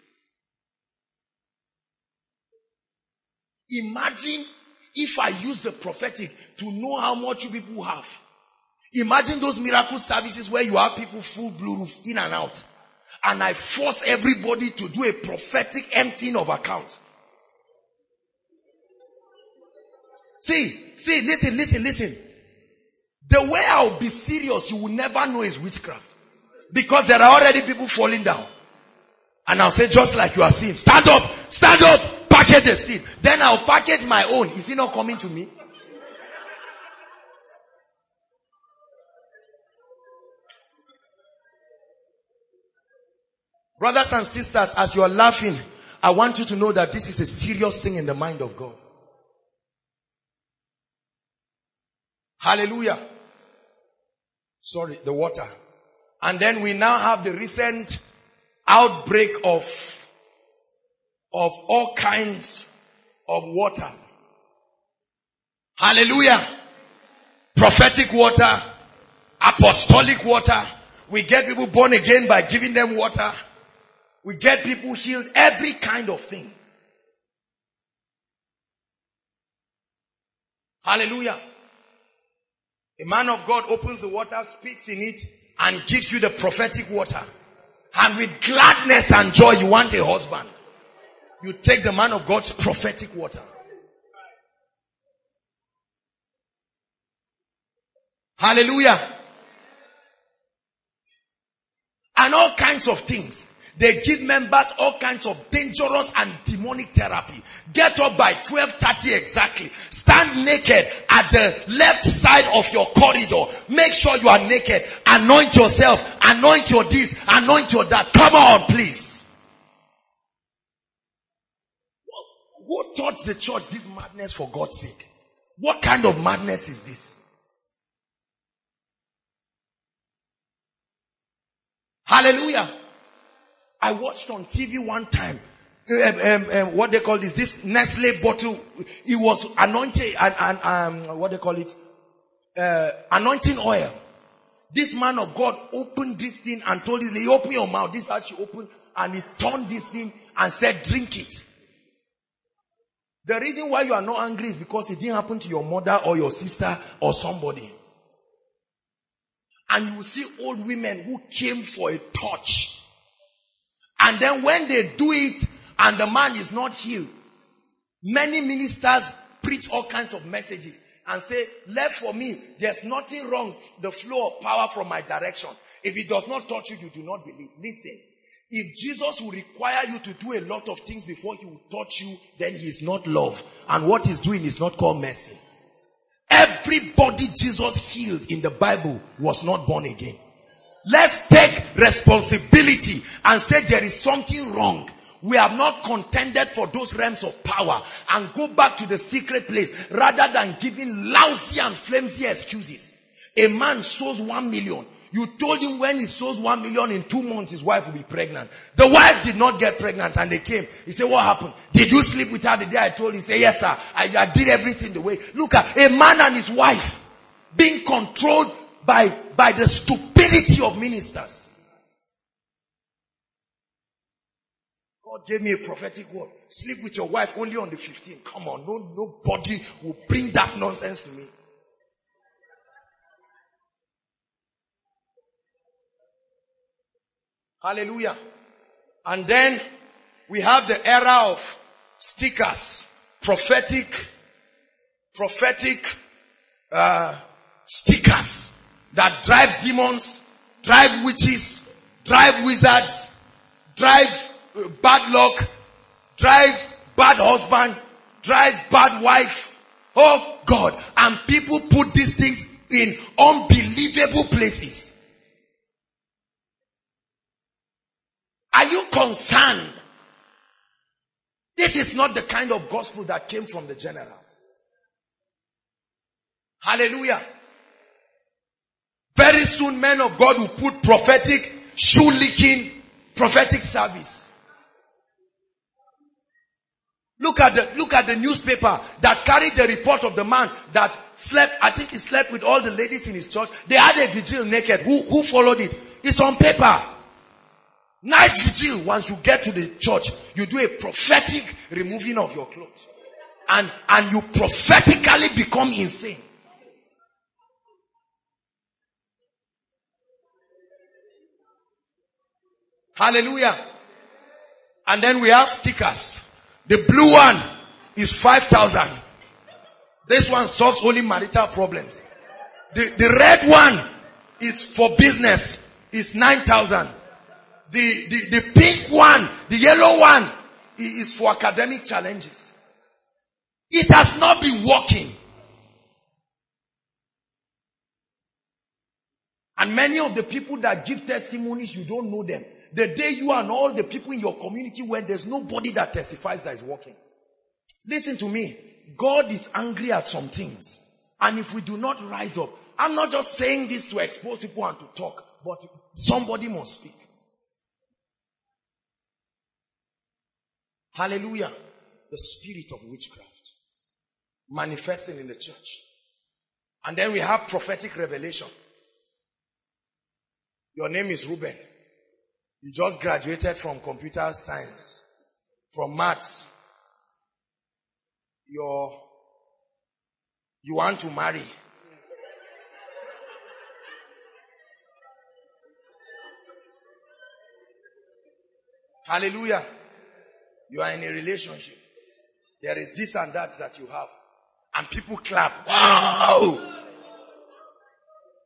Imagine if I use the prophetic to know how much you people have. Imagine those miracle services where you have people full blue roof in and out. And I force everybody to do a prophetic emptying of account. See, listen. The way I'll be serious, you will never know is witchcraft. Because there are already people falling down. And I'll say, just like you are seeing, stand up, package a seed. Then I'll package my own. Is he not coming to me? Brothers and sisters, as you are laughing, I want you to know that this is a serious thing in the mind of God. Hallelujah. Sorry, the water. And then we now have the recent outbreak of all kinds of water. Hallelujah. Prophetic water, apostolic water. We get people born again by giving them water. We get people healed, every kind of thing. Hallelujah. A man of God opens the water, spits in it, and gives you the prophetic water. And with gladness and joy, you want a husband. You take the man of God's prophetic water. Hallelujah. And all kinds of things. They give members all kinds of dangerous and demonic therapy. Get up by 12:30 exactly. Stand naked at the left side of your corridor. Make sure you are naked. Anoint yourself. Anoint your this. Anoint your that. Come on, please. Who taught the church this madness, for God's sake? What kind of madness is this? Hallelujah. I watched on TV one time, what they call this Nestle bottle. It was anointed, what they call it, anointing oil. This man of God opened this thing and told him, open your mouth. This is how she opened, and he turned this thing and said, drink it. The reason why you are not angry is because it didn't happen to your mother or your sister or somebody. And you will see old women who came for a touch. And then when they do it and the man is not healed, many ministers preach all kinds of messages and say, left for me, there's nothing wrong, the flow of power from my direction. If it does not touch you, you do not believe. Listen, if Jesus will require you to do a lot of things before he will touch you, then he is not love. And what he's doing is not called mercy. Everybody Jesus healed in the Bible was not born again. Let's take responsibility and say there is something wrong. We have not contended for those realms of power, and go back to the secret place rather than giving lousy and flimsy excuses. A man sows 1 million. You told him when he sows 1 million in 2 months his wife will be pregnant. The wife did not get pregnant and they came. He said, what happened? Did you sleep with her the day I told you? He said, yes sir. I did everything the way. Look at a man and his wife being controlled by the stupidity of ministers. God gave me a prophetic word. Sleep with your wife only on the 15th. Come on, nobody will bring that nonsense to me. Hallelujah. And then we have the era of stickers. Prophetic stickers that drive demons, drive witches, drive wizards, drive bad luck, drive bad husband, drive bad wife. Oh God. And people put these things in unbelievable places. Are you concerned? This is not the kind of gospel that came from the generals. Hallelujah. Very soon men of God will put prophetic, shoe licking, prophetic service. Look at the newspaper that carried the report of the man that slept, I think he slept with all the ladies in his church. They had a vigil naked. Who followed it? It's on paper. Night vigil, once you get to the church, you do a prophetic removing of your clothes. And you prophetically become insane. Hallelujah. And then we have stickers. The blue one is 5,000. This one solves only marital problems. The red one is for business. It's 9,000. The pink one, the yellow one is for academic challenges. It has not been working. And many of the people that give testimonies, you don't know them. The day you and all the people in your community went, there's nobody that testifies that is working. Listen to me. God is angry at some things. And if we do not rise up, I'm not just saying this to expose people and to talk, but somebody must speak. Hallelujah. The spirit of witchcraft manifesting in the church. And then we have prophetic revelation. Your name is Reuben. You just graduated from computer science, from maths. You want to marry. Hallelujah. You are in a relationship. There is this and that you have. And people clap. Wow!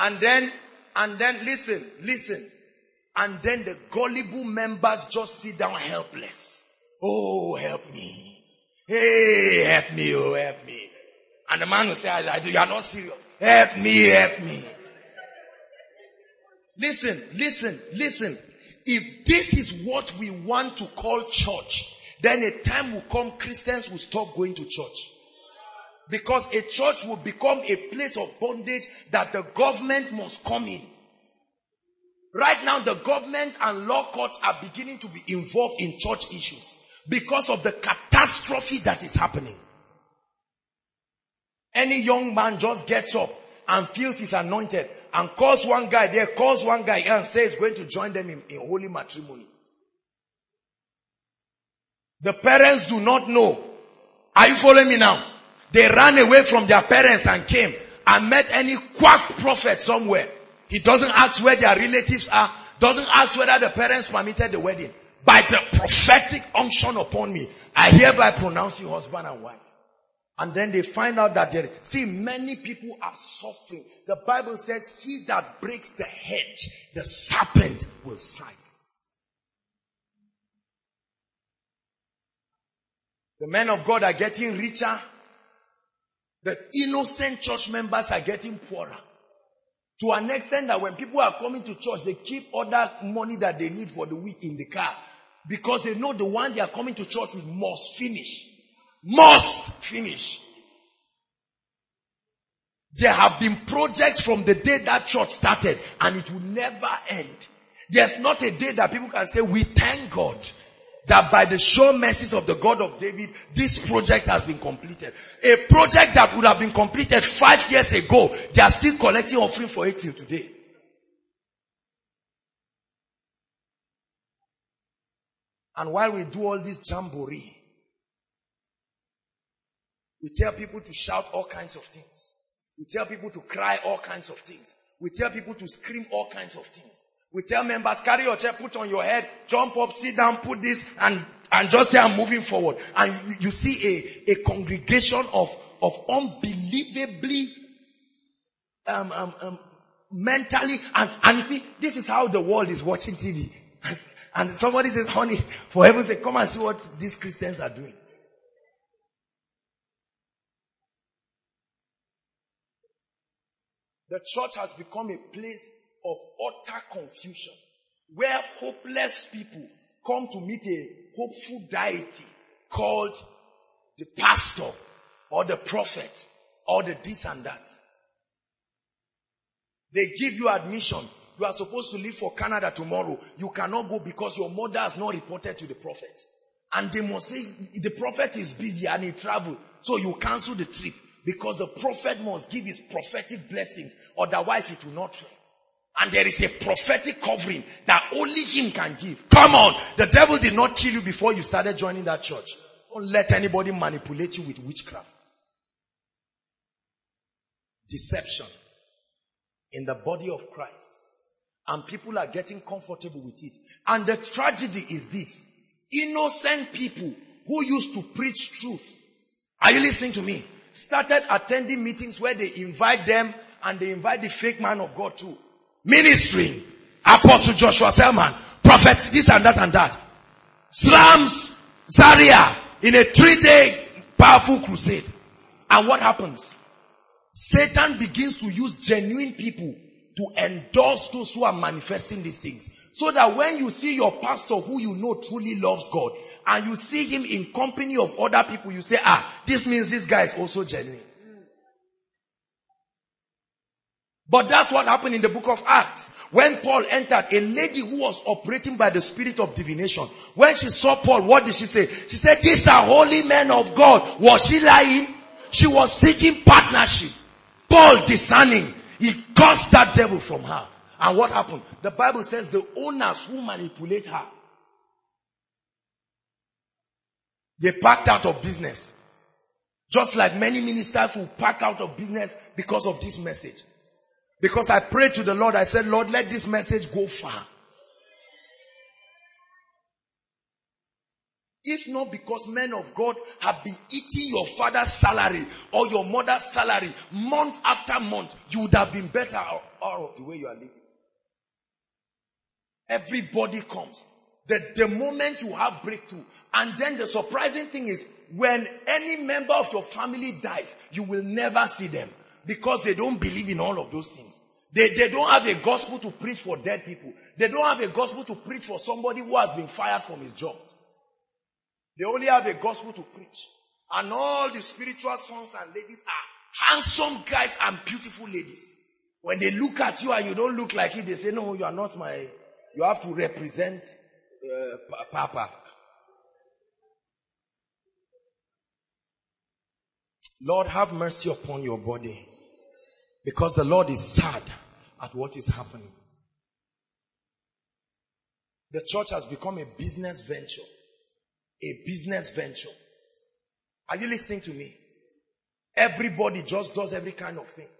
And then listen. And then the gullible members just sit down helpless. Oh, help me. Hey, help me, oh, help me. And the man will say, you are not serious. Help me. Listen. If this is what we want to call church, then a time will come Christians will stop going to church. Because a church will become a place of bondage that the government must come in. Right now, the government and law courts are beginning to be involved in church issues because of the catastrophe that is happening. Any young man just gets up and feels he's anointed and calls one guy and says he's going to join them in holy matrimony. The parents do not know. Are you following me now? They ran away from their parents and came and met any quack prophet somewhere. He doesn't ask where their relatives are. Doesn't ask whether the parents permitted the wedding. By the prophetic unction upon me, I hereby pronounce you husband and wife. And then they find out that many people are suffering. The Bible says, he that breaks the hedge, the serpent will strike. The men of God are getting richer. The innocent church members are getting poorer. To an extent that when people are coming to church, they keep all that money that they need for the week in the car. Because they know the one they are coming to church with must finish. Must finish. There have been projects from the day that church started and it will never end. There's not a day that people can say, we thank God that by the sure mercies of the God of David, this project has been completed. A project that would have been completed 5 years ago, they are still collecting offering for it till today. And while we do all this jamboree, we tell people to shout all kinds of things. We tell people to cry all kinds of things. We tell people to scream all kinds of things. We tell members, carry your chair, put on your head, jump up, sit down, put this, and just say, I'm moving forward. And you see a congregation of unbelievably, mentally, and you see, this is how the world is watching TV. And somebody says, honey, for heaven's sake, come and see what these Christians are doing. The church has become a place of utter confusion, where hopeless people come to meet a hopeful deity called the pastor or the prophet or the this and that. They give you admission. You are supposed to leave for Canada tomorrow. You cannot go because your mother has not reported to the prophet. And they must say the prophet is busy and he traveled. So you cancel the trip because the prophet must give his prophetic blessings. Otherwise it will not travel. And there is a prophetic covering that only him can give. Come on. The devil did not kill you before you started joining that church. Don't let anybody manipulate you with witchcraft. Deception in the body of Christ. And people are getting comfortable with it. And the tragedy is this. Innocent people who used to preach truth, are you listening to me? Started attending meetings where they invite them and they invite the fake man of God too. Ministering. Apostle Joshua Selman. Prophet this and that and that. Slams Zaria in a 3-day powerful crusade. And what happens? Satan begins to use genuine people to endorse those who are manifesting these things. So that when you see your pastor who you know truly loves God, and you see him in company of other people, you say, this means this guy is also genuine. But that's what happened in the book of Acts. When Paul entered, a lady who was operating by the spirit of divination, when she saw Paul, what did she say? She said, these are holy men of God. Was she lying? She was seeking partnership. Paul discerning. He cursed that devil from her. And what happened? The Bible says the owners who manipulate her, they packed out of business. Just like many ministers who pack out of business because of this message. Because I prayed to the Lord, I said, Lord, let this message go far. If not because men of God have been eating your father's salary or your mother's salary month after month, you would have been better out of the way you are living. Everybody comes. The moment you have breakthrough. And then the surprising thing is, when any member of your family dies, you will never see them. Because they don't believe in all of those things. They don't have a gospel to preach for dead people. They don't have a gospel to preach for somebody who has been fired from his job. They only have a gospel to preach. And all the spiritual sons and ladies are handsome guys and beautiful ladies. When they look at you and you don't look like it, they say, no, you are not you have to represent Papa. Lord, have mercy upon your body. Because the Lord is sad at what is happening. The church has become a business venture. A business venture. Are you listening to me? Everybody just does every kind of thing.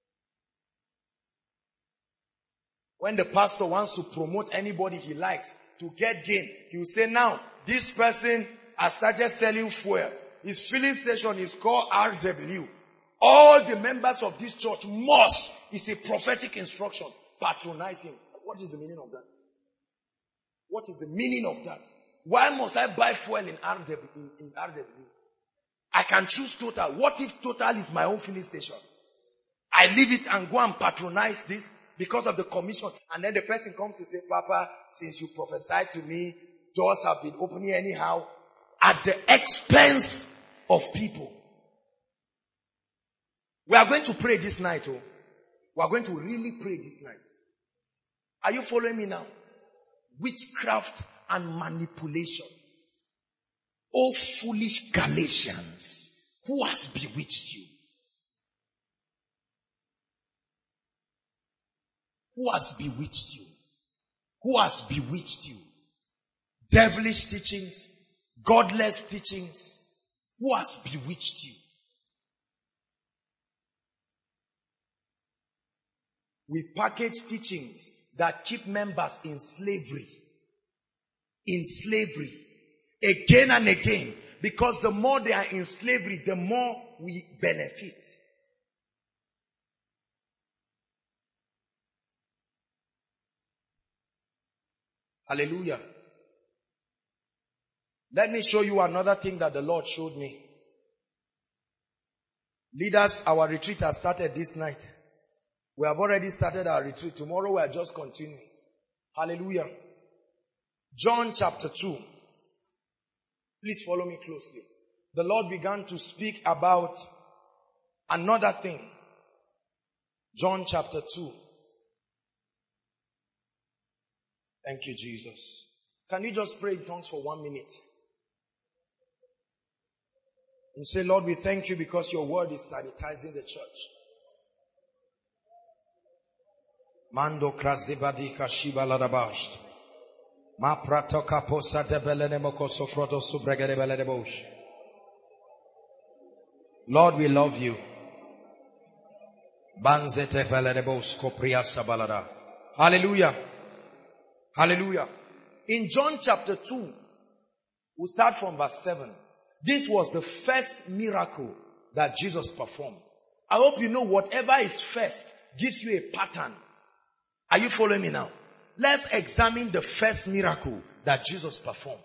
When the pastor wants to promote anybody he likes to get gain, he will say, now, this person has started selling fuel. His filling station is called RW. All the members of this church must, it's a prophetic instruction, patronize him. What is the meaning of that? What is the meaning of that? Why must I buy fuel in RW? I can choose Total. What if Total is my own filling station? I leave it and go and patronize this because of the commission. And then the person comes to say, Papa, since you prophesied to me, doors have been opening anyhow at the expense of people. We are going to pray this night. Oh. We are going to really pray this night. Are you following me now? Witchcraft and manipulation. Oh, foolish Galatians, who has bewitched you? Who has bewitched you? Who has bewitched you? Devilish teachings, godless teachings. Who has bewitched you? We package teachings that keep members in slavery. In slavery. Again and again. Because the more they are in slavery, the more we benefit. Hallelujah. Let me show you another thing that the Lord showed me. Leaders, our retreat has started this night. We have already started our retreat. Tomorrow we are just continuing. Hallelujah. John chapter 2. Please follow me closely. The Lord began to speak about another thing. John chapter 2. Thank you, Jesus. Can you just pray in tongues for 1 minute? And say, Lord, we thank you because your word is sanitizing the church. Mando krazibadi kashiba ladabasht. Ma prato kaposa debelene mokosofrodo subregede beledebosh. Lord, we love you. Banzete beledebosh kopriasa balada. Hallelujah. Hallelujah. In John chapter 2, we'll start from verse 7. This was the first miracle that Jesus performed. I hope you know whatever is first gives you a pattern. Are you following me now? Let's examine the first miracle that Jesus performed.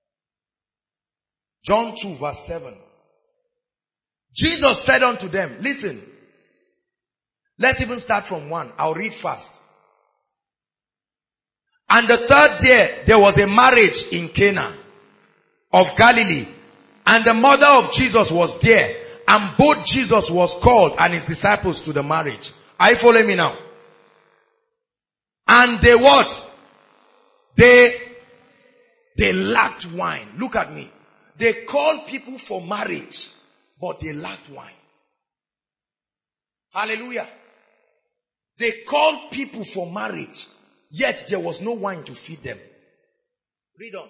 John 2 verse 7. Jesus said unto them, listen, let's even start from 1. I'll read fast. And the third day, there was a marriage in Cana of Galilee. And the mother of Jesus was there. And both Jesus was called and his disciples to the marriage. Are you following me now? And they what? They lacked wine. Look at me. They called people for marriage, but they lacked wine. Hallelujah. They called people for marriage, yet there was no wine to feed them. Read on.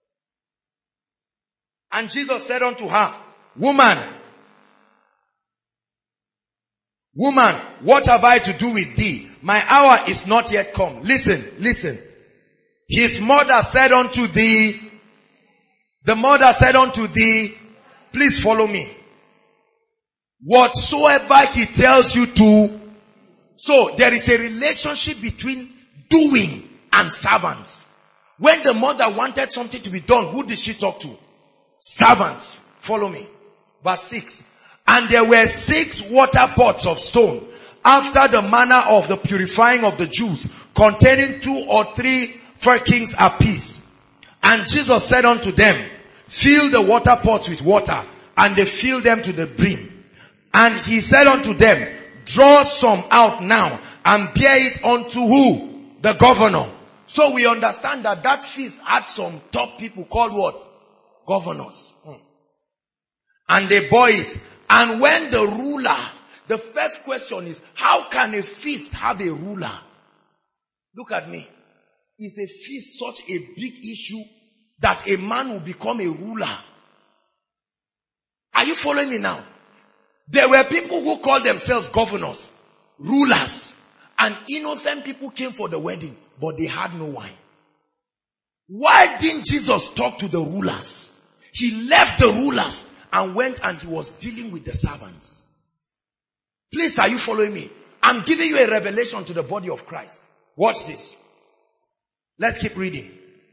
And Jesus said unto her, Woman, what have I to do with thee? My hour is not yet come. Listen. His mother said unto the The mother said unto thee, please follow me. Whatsoever he tells you to. So there is a relationship between doing and servants. When the mother wanted something to be done, who did she talk to? Servants. Follow me. Verse 6. And there were 6 water pots of stone, after the manner of the purifying of the Jews, containing 2 or 3 firkins apiece. And Jesus said unto them, fill the water pots with water. And they filled them to the brim. And he said unto them, draw some out now, and bear it unto who? The governor. So we understand that that feast had some top people called what? Governors. And they bore it. And when the ruler, the first question is, how can a feast have a ruler? Look at me. Is a feast such a big issue that a man will become a ruler? Are you following me now? There were people who called themselves governors, rulers, and innocent people came for the wedding, but they had no wine. Why didn't Jesus talk to the rulers? He left the rulers and went and he was dealing with the servants. Please, are you following me? I'm giving you a revelation to the body of Christ. Watch this. Let's keep reading.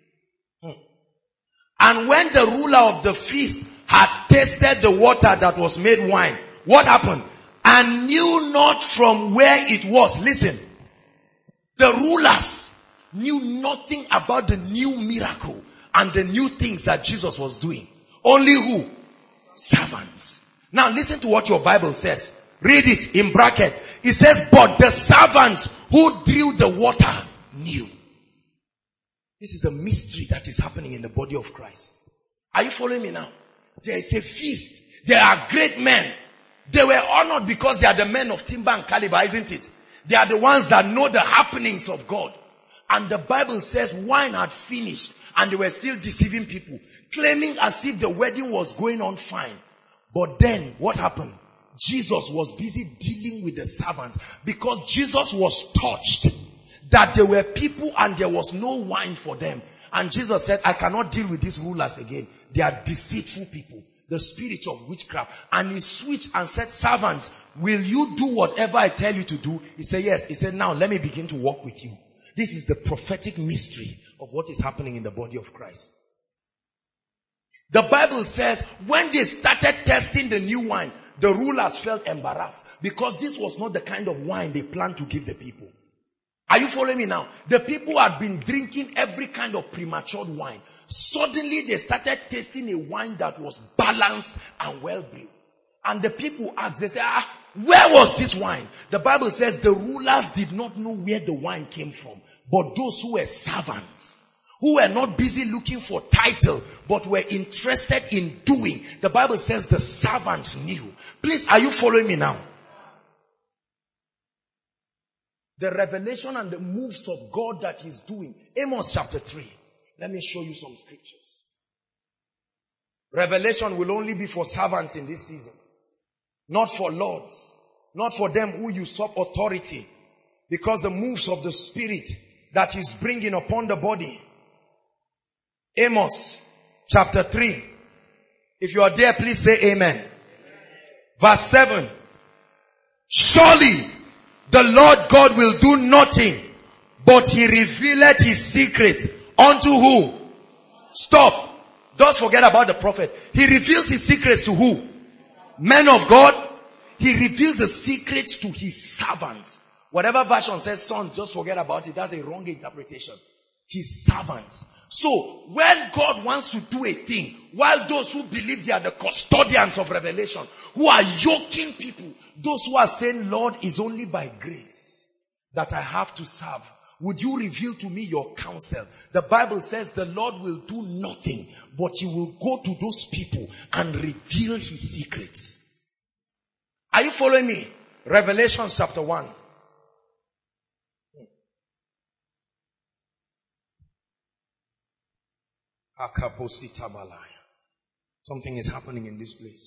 And when the ruler of the feast had tasted the water that was made wine, what happened? And knew not from where it was. Listen. The rulers knew nothing about the new miracle and the new things that Jesus was doing. Only who? Servants. Now listen to what your Bible says. Read it in bracket. It says, but the servants who drew the water knew. This is a mystery that is happening in the body of Christ. Are you following me now? There is a feast. There are great men. They were honored because they are the men of timber and caliber, isn't it? They are the ones that know the happenings of God. And the Bible says wine had finished and they were still deceiving people, claiming as if the wedding was going on fine. But then what happened? Jesus was busy dealing with the servants because Jesus was touched that there were people and there was no wine for them. And Jesus said, I cannot deal with these rulers again. They are deceitful people. The spirit of witchcraft. And he switched and said, servants, will you do whatever I tell you to do? He said, yes. He said, now let me begin to walk with you. This is the prophetic mystery of what is happening in the body of Christ. The Bible says, when they started testing the new wine, the rulers felt embarrassed because this was not the kind of wine they planned to give the people. Are you following me now? The people had been drinking every kind of premature wine. Suddenly they started tasting a wine that was balanced and well brewed. And the people asked, they said, where was this wine? The Bible says the rulers did not know where the wine came from. But those who were servants, who were not busy looking for title, but were interested in doing. The Bible says the servants knew. Please, are you following me now? The revelation and the moves of God that he's doing. Amos chapter 3. Let me show you some scriptures. Revelation will only be for servants in this season. Not for lords. Not for them who usurp authority. Because the moves of the Spirit that is bringing upon the body. Amos chapter 3. If you are there, please say amen. Verse 7. Surely the Lord God will do nothing, but he revealeth his secret unto who? Stop. Don't forget about the prophet. He reveals his secrets to who? Men of God. He reveals the secrets to his servants. Whatever version says sons, just forget about it. That's a wrong interpretation. His servants. So, when God wants to do a thing, while those who believe they are the custodians of revelation, who are yoking people, those who are saying, Lord, it's only by grace that I have to serve. Would you reveal to me your counsel? The Bible says the Lord will do nothing, but he will go to those people and reveal his secrets. Are you following me? Revelation chapter 1. Something is happening in this place.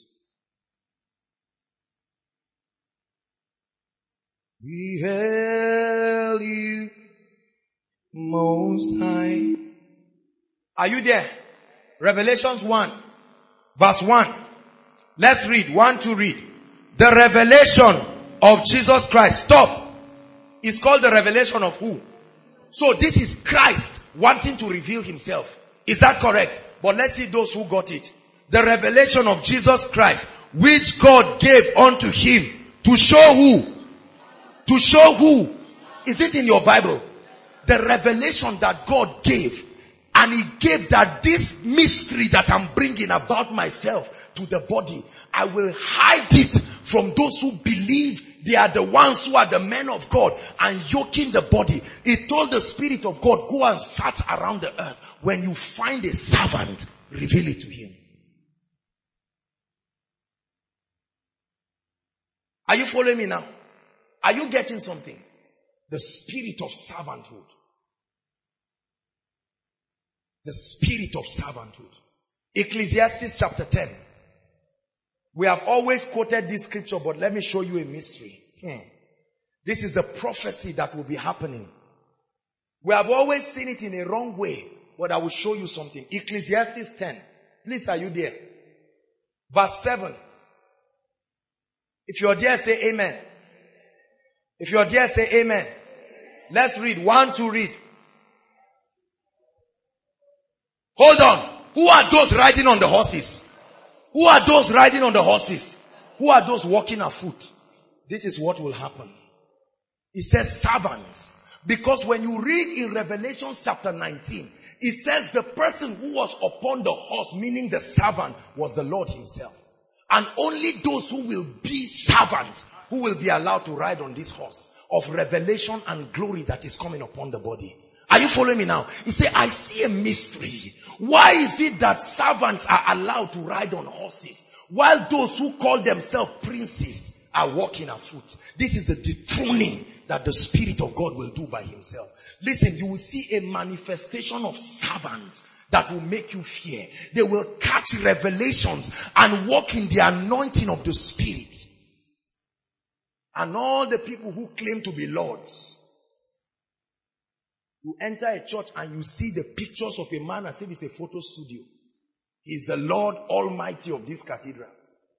We hail you, Most High. Are you there? Revelations 1, verse 1. Let's read. 1, 2, read. The revelation of Jesus Christ. Stop. It's called the revelation of who? So this is Christ wanting to reveal himself. Is that correct? But let's see those who got it. The revelation of Jesus Christ, which God gave unto him to show who? To show who? Is it in your Bible? The revelation that God gave. And he gave that this mystery that I'm bringing about myself to the body, I will hide it from those who believe they are the ones who are the men of God and yoking the body. He told the Spirit of God, go and search around the earth. When you find a servant, reveal it to him. Are you following me now? Are you getting something? The spirit of servanthood. The spirit of servanthood. Ecclesiastes chapter 10. We have always quoted this scripture, but let me show you a mystery. This is the prophecy that will be happening. We have always seen it in a wrong way, but I will show you something. Ecclesiastes 10. Please, are you there? Verse 7. If you're there, say amen. If you're there, say amen. Let's read. 1, 2, read. Hold on. Who are those riding on the horses? Who are those riding on the horses? Who are those walking afoot? This is what will happen. It says servants. Because when you read in Revelation chapter 19, it says the person who was upon the horse, meaning the servant, was the Lord himself. And only those who will be servants, who will be allowed to ride on this horse of revelation and glory that is coming upon the body. Are you following me now? He said, I see a mystery. Why is it that servants are allowed to ride on horses, while those who call themselves princes are walking afoot? This is the dethroning that the Spirit of God will do by himself. Listen, you will see a manifestation of servants that will make you fear. They will catch revelations and walk in the anointing of the Spirit. And all the people who claim to be lords, you enter a church and you see the pictures of a man as if it's a photo studio. He's the Lord Almighty of this cathedral.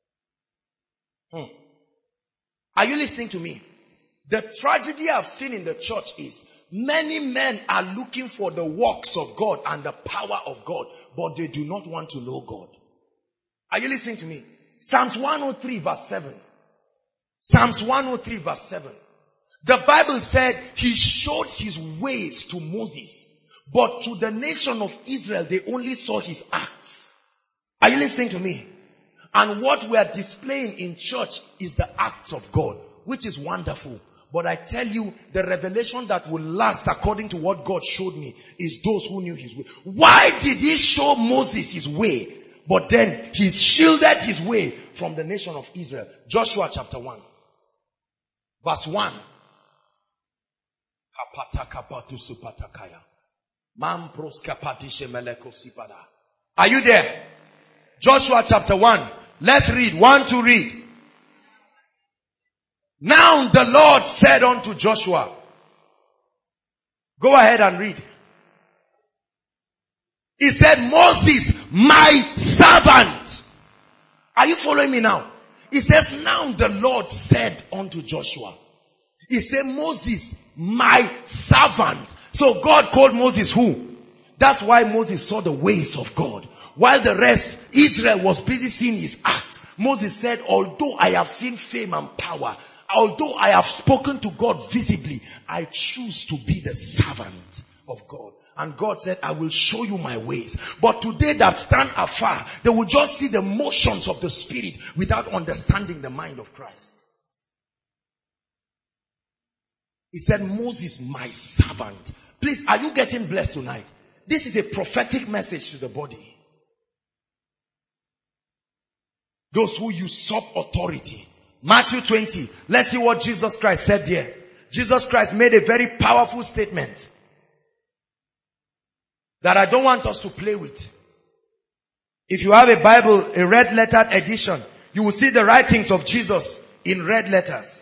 Are you listening to me? The tragedy I've seen in the church is many men are looking for the works of God and the power of God, but they do not want to know God. Are you listening to me? Psalms 103 verse 7. Psalms 103 verse 7. The Bible said he showed his ways to Moses, but to the nation of Israel they only saw his acts. Are you listening to me? And what we are displaying in church is the acts of God, which is wonderful. But I tell you, the revelation that will last according to what God showed me is those who knew his way. Why did he show Moses his way, but then he shielded his way from the nation of Israel? Joshua chapter 1. Verse 1. Are you there? Joshua chapter 1. Let's read. 1, 2, read. Now the Lord said unto Joshua. Go ahead and read. He said, Moses, my servant. Are you following me now? He says, now the Lord said unto Joshua. He said, Moses, my servant. So God called Moses who? That's why Moses saw the ways of God. While the rest, Israel was busy seeing his acts. Moses said, although I have seen fame and power, although I have spoken to God visibly, I choose to be the servant of God. And God said, I will show you my ways. But today that stand afar, they will just see the motions of the Spirit without understanding the mind of Christ. He said, Moses, my servant. Please, are you getting blessed tonight? This is a prophetic message to the body. Those who usurp authority. Matthew 20. Let's see what Jesus Christ said there. Jesus Christ made a very powerful statement that I don't want us to play with. If you have a Bible, a red lettered edition, you will see the writings of Jesus in red letters.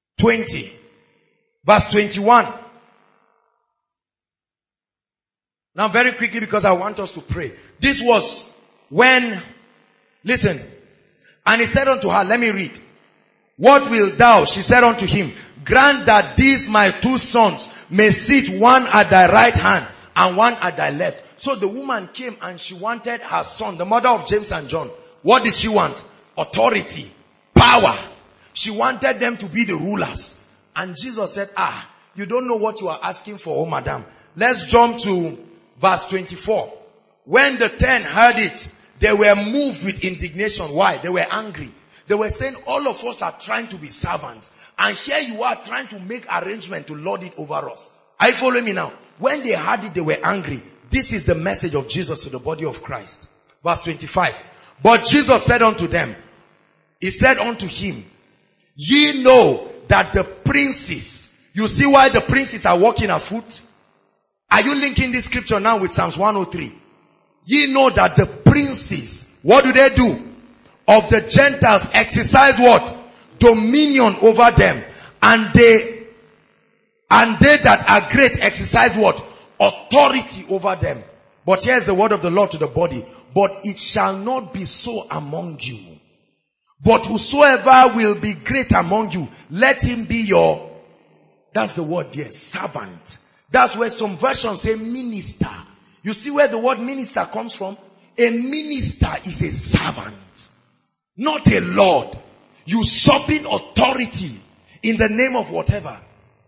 20. Verse 21. Now very quickly, because I want us to pray. This was when, listen, and he said unto her, let me read. What wilt thou? She said unto him, grant that these my two sons may sit, one at thy right hand and one at thy left. So the woman came and she wanted her son, the mother of James and John. What did she want? Authority, power. She wanted them to be the rulers. And Jesus said, you don't know what you are asking for, oh madam. Let's jump to verse 24. When the 10 heard it, they were moved with indignation. Why? They were angry. They were saying, all of us are trying to be servants. And here you are trying to make arrangement to lord it over us. Are you following me now? When they heard it, they were angry. This is the message of Jesus to the body of Christ. Verse 25. But Jesus said unto them, he said unto him, ye know that the princes, you see why the princes are walking afoot? Are you linking this scripture now with Psalms 103? Ye know that the princes, what do? Of the Gentiles exercise what? Dominion over them. And they that are great exercise what? Authority over them. But here's the word of the Lord to the body. But it shall not be so among you. But whosoever will be great among you, let him be your, that's the word there, servant. That's where some versions say minister. You see where the word minister comes from? A minister is a servant, not a lord. Usurping authority in the name of whatever.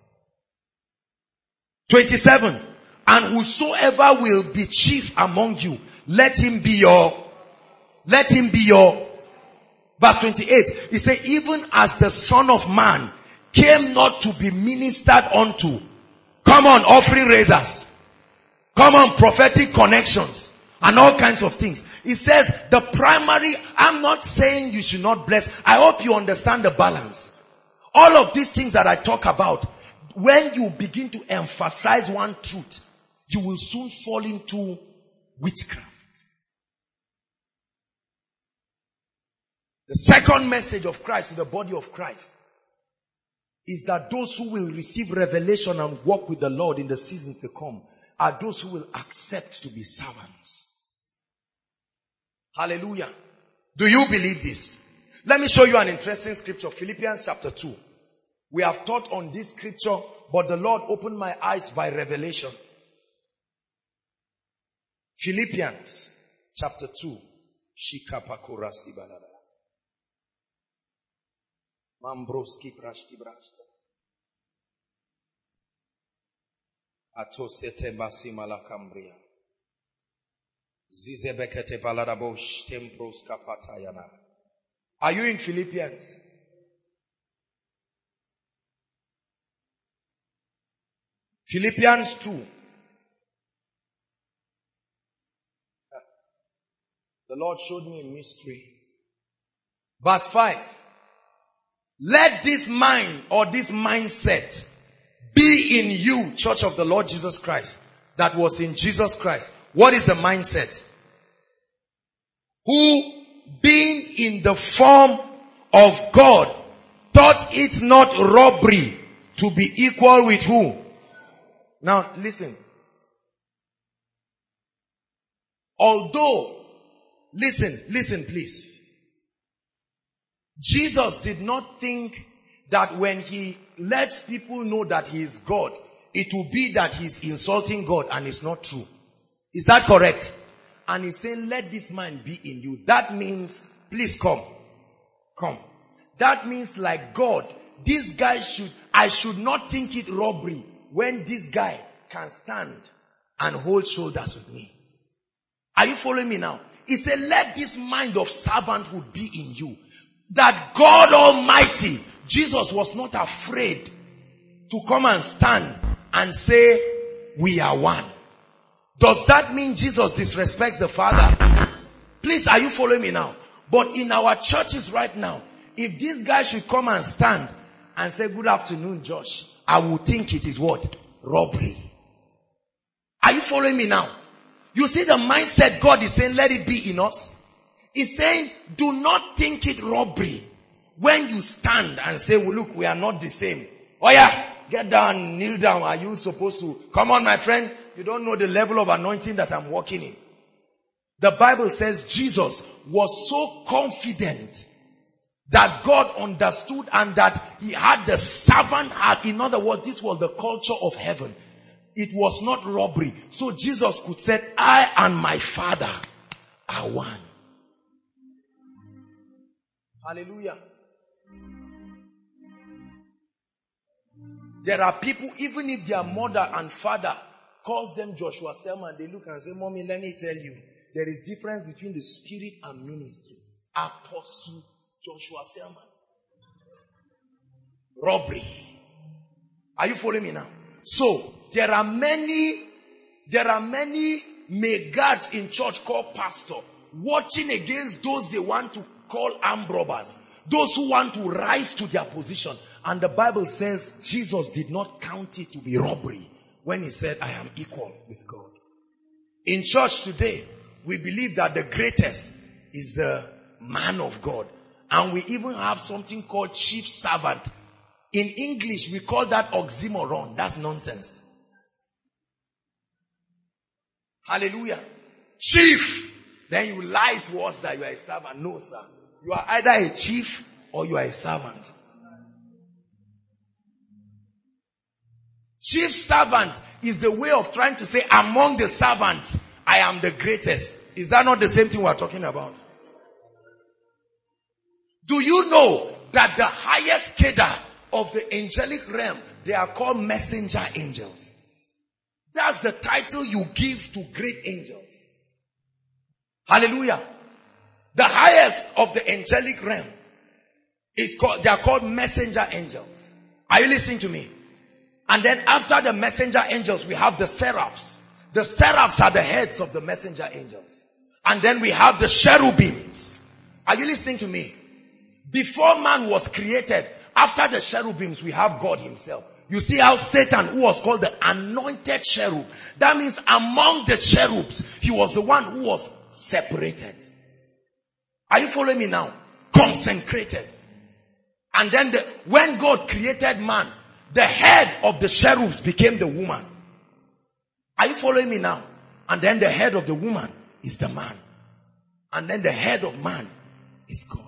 27. And whosoever will be chief among you, let him be your, verse 28. He said, even as the Son of Man came not to be ministered unto. Come on, offering raisers. Come on, prophetic connections. And all kinds of things. He says the primary, I'm not saying you should not bless. I hope you understand the balance. All of these things that I talk about, when you begin to emphasize one truth, you will soon fall into witchcraft. The second message of Christ to the body of Christ is that those who will receive revelation and walk with the Lord in the seasons to come are those who will accept to be servants. Hallelujah. Do you believe this? Let me show you an interesting scripture. Philippians chapter 2. We have taught on this scripture, but the Lord opened my eyes by revelation. Philippians chapter 2. Shikapakura sibalada. Mambroski prashti brasta. Atosete basimala cambria. Zizebekete baladabosh tempros kapatayana. Are you in Philippians? Philippians 2. The Lord showed me a mystery. Verse 5. Let this mind or this mindset be in you, church of the Lord Jesus Christ, that was in Jesus Christ. What is the mindset? Who, being in the form of God, thought it not robbery to be equal with who? Now listen. Although, listen please. Jesus did not think that when he lets people know that he is God, it will be that he's insulting God, and it's not true. Is that correct? And he's saying, let this mind be in you. That means, please come. That means like God, this guy I should not think it robbery when this guy can stand and hold shoulders with me. Are you following me now? He said, let this mind of servanthood be in you. That God Almighty, Jesus was not afraid to come and stand and say, we are one. Does that mean Jesus disrespects the Father? Please, are you following me now? But in our churches right now, if this guy should come and stand and say, good afternoon, Josh, I will think it is what? Robbery. Are you following me now? You see the mindset God is saying, let it be in us. He's saying, do not think it robbery when you stand and say, well, look, we are not the same. Oh yeah, get down, kneel down. Are you supposed to? Come on, my friend. You don't know the level of anointing that I'm walking in. The Bible says Jesus was so confident that God understood and that he had the servant heart. In other words, this was the culture of heaven. It was not robbery. So Jesus could say, I and my Father are one. Hallelujah. There are people, even if their mother and father calls them Joshua Selman, they look and say, Mommy, let me tell you, there is difference between the spirit and ministry. Apostle Joshua Selman. Robbery. Are you following me now? So, there are many meggards in church called pastor watching against those they want to call armed robbers. Those who want to rise to their position. And the Bible says Jesus did not count it to be robbery when he said, I am equal with God. In church today, we believe that the greatest is the man of God. And we even have something called chief servant. In English, we call that oxymoron. That's nonsense. Hallelujah. Chief. Then you lie to us that you are a servant. No, sir. You are either a chief or you are a servant. Chief servant is the way of trying to say, among the servants, I am the greatest. Is that not the same thing we are talking about? Do you know that the highest cadre of the angelic realm, they are called messenger angels? That's the title you give to great angels. Hallelujah. The highest of the angelic realm is called, they are called messenger angels. Are you listening to me? And then after the messenger angels, we have the seraphs. The seraphs are the heads of the messenger angels. And then we have the cherubims. Are you listening to me? Before man was created, after the cherubims, we have God himself. You see how Satan, who was called the anointed cherub, that means among the cherubs, he was the one who was separated. Are you following me now? Consecrated. And then when God created man, the head of the cherubs became the woman. Are you following me now? And then the head of the woman is the man. And then the head of man is God.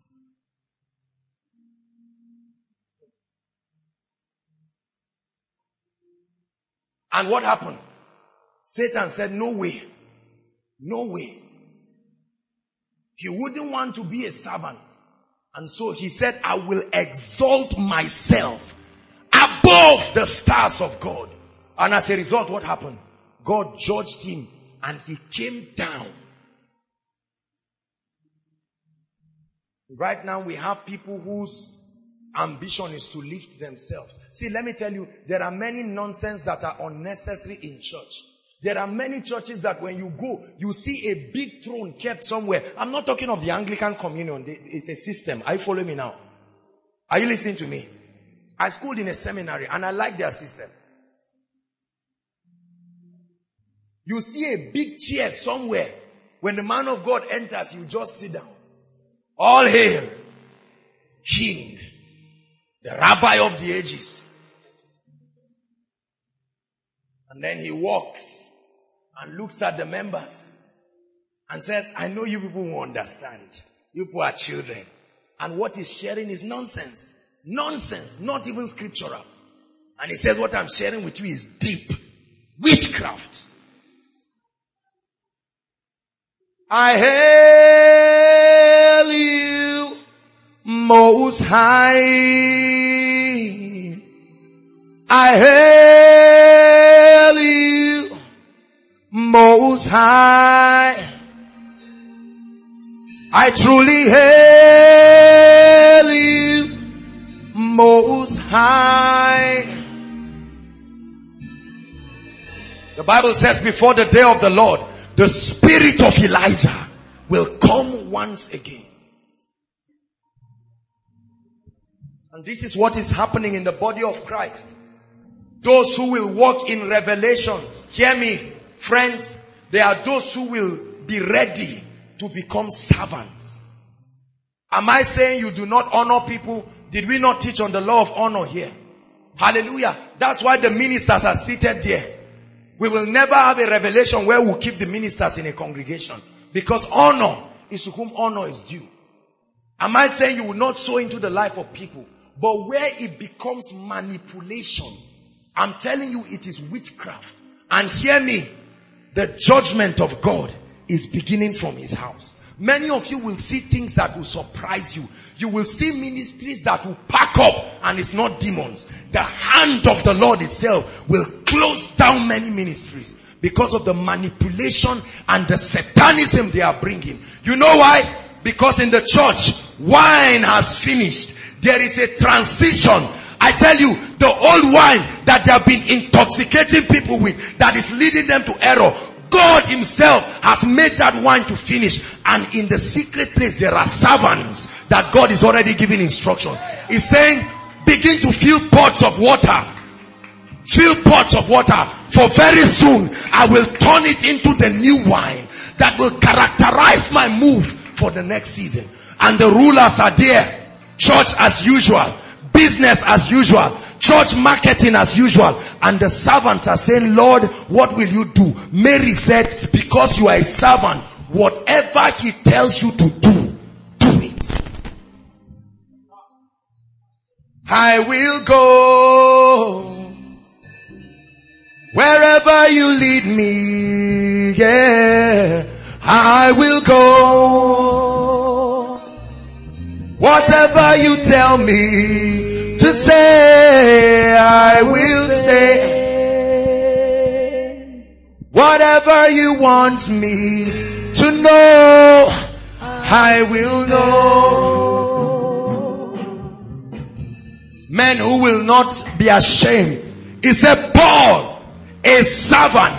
And what happened? Satan said, no way. No way. He wouldn't want to be a servant. And so he said, I will exalt myself above the stars of God. And as a result, what happened? God judged him and he came down. Right now we have people whose ambition is to lift themselves. See, let me tell you, there are many nonsense that are unnecessary in church. There are many churches that when you go, you see a big throne kept somewhere. I'm not talking of the Anglican communion. It's a system. Are you following me now? Are you listening to me? I schooled in a seminary and I like their system. You see a big chair somewhere. When the man of God enters, you just sit down. All hail, King, the Rabbi of the ages. And then he walks and looks at the members and says, I know you people won't understand. You people are children. And what he's sharing is nonsense. Nonsense, not even scriptural. And he says, what I'm sharing with you is deep. Witchcraft. I hail you, Most High. I hail you, Most High. I truly hail you, Most High. The Bible says before the day of the Lord, the spirit of Elijah will come once again. And this is what is happening in the body of Christ. Those who will walk in revelations. Hear me, friends. There are those who will be ready to become servants. Am I saying you do not honor people? Did we not teach on the law of honor here? Hallelujah. That's why the ministers are seated there. We will never have a revelation where we'll keep the ministers in a congregation. Because honor is to whom honor is due. Am I saying you will not sow into the life of people? But where it becomes manipulation, I'm telling you it is witchcraft. And hear me, the judgment of God is beginning from his house. Many of you will see things that will surprise you. You will see ministries that will pack up and it's not demons. The hand of the Lord itself will close down many ministries because of the manipulation and the satanism they are bringing. You know why? Because in the church, wine has finished. There is a transition. I tell you, the old wine that they have been intoxicating people with, that is leading them to error, God himself has made that wine to finish. And in the secret place, there are servants that God is already giving instruction. He's saying, begin to fill pots of water. Fill pots of water. For very soon, I will turn it into the new wine that will characterize my move for the next season. And the rulers are there. Church as usual. Business as usual. Church marketing as usual. And the servants are saying, Lord, what will you do? Mary said, because you are a servant, whatever he tells you to do, do it. I will go wherever you lead me. Yeah, I will go. Whatever you tell me to say, I will say. Whatever you want me to know, I will know. Men who will not be ashamed. He said, Paul, a servant.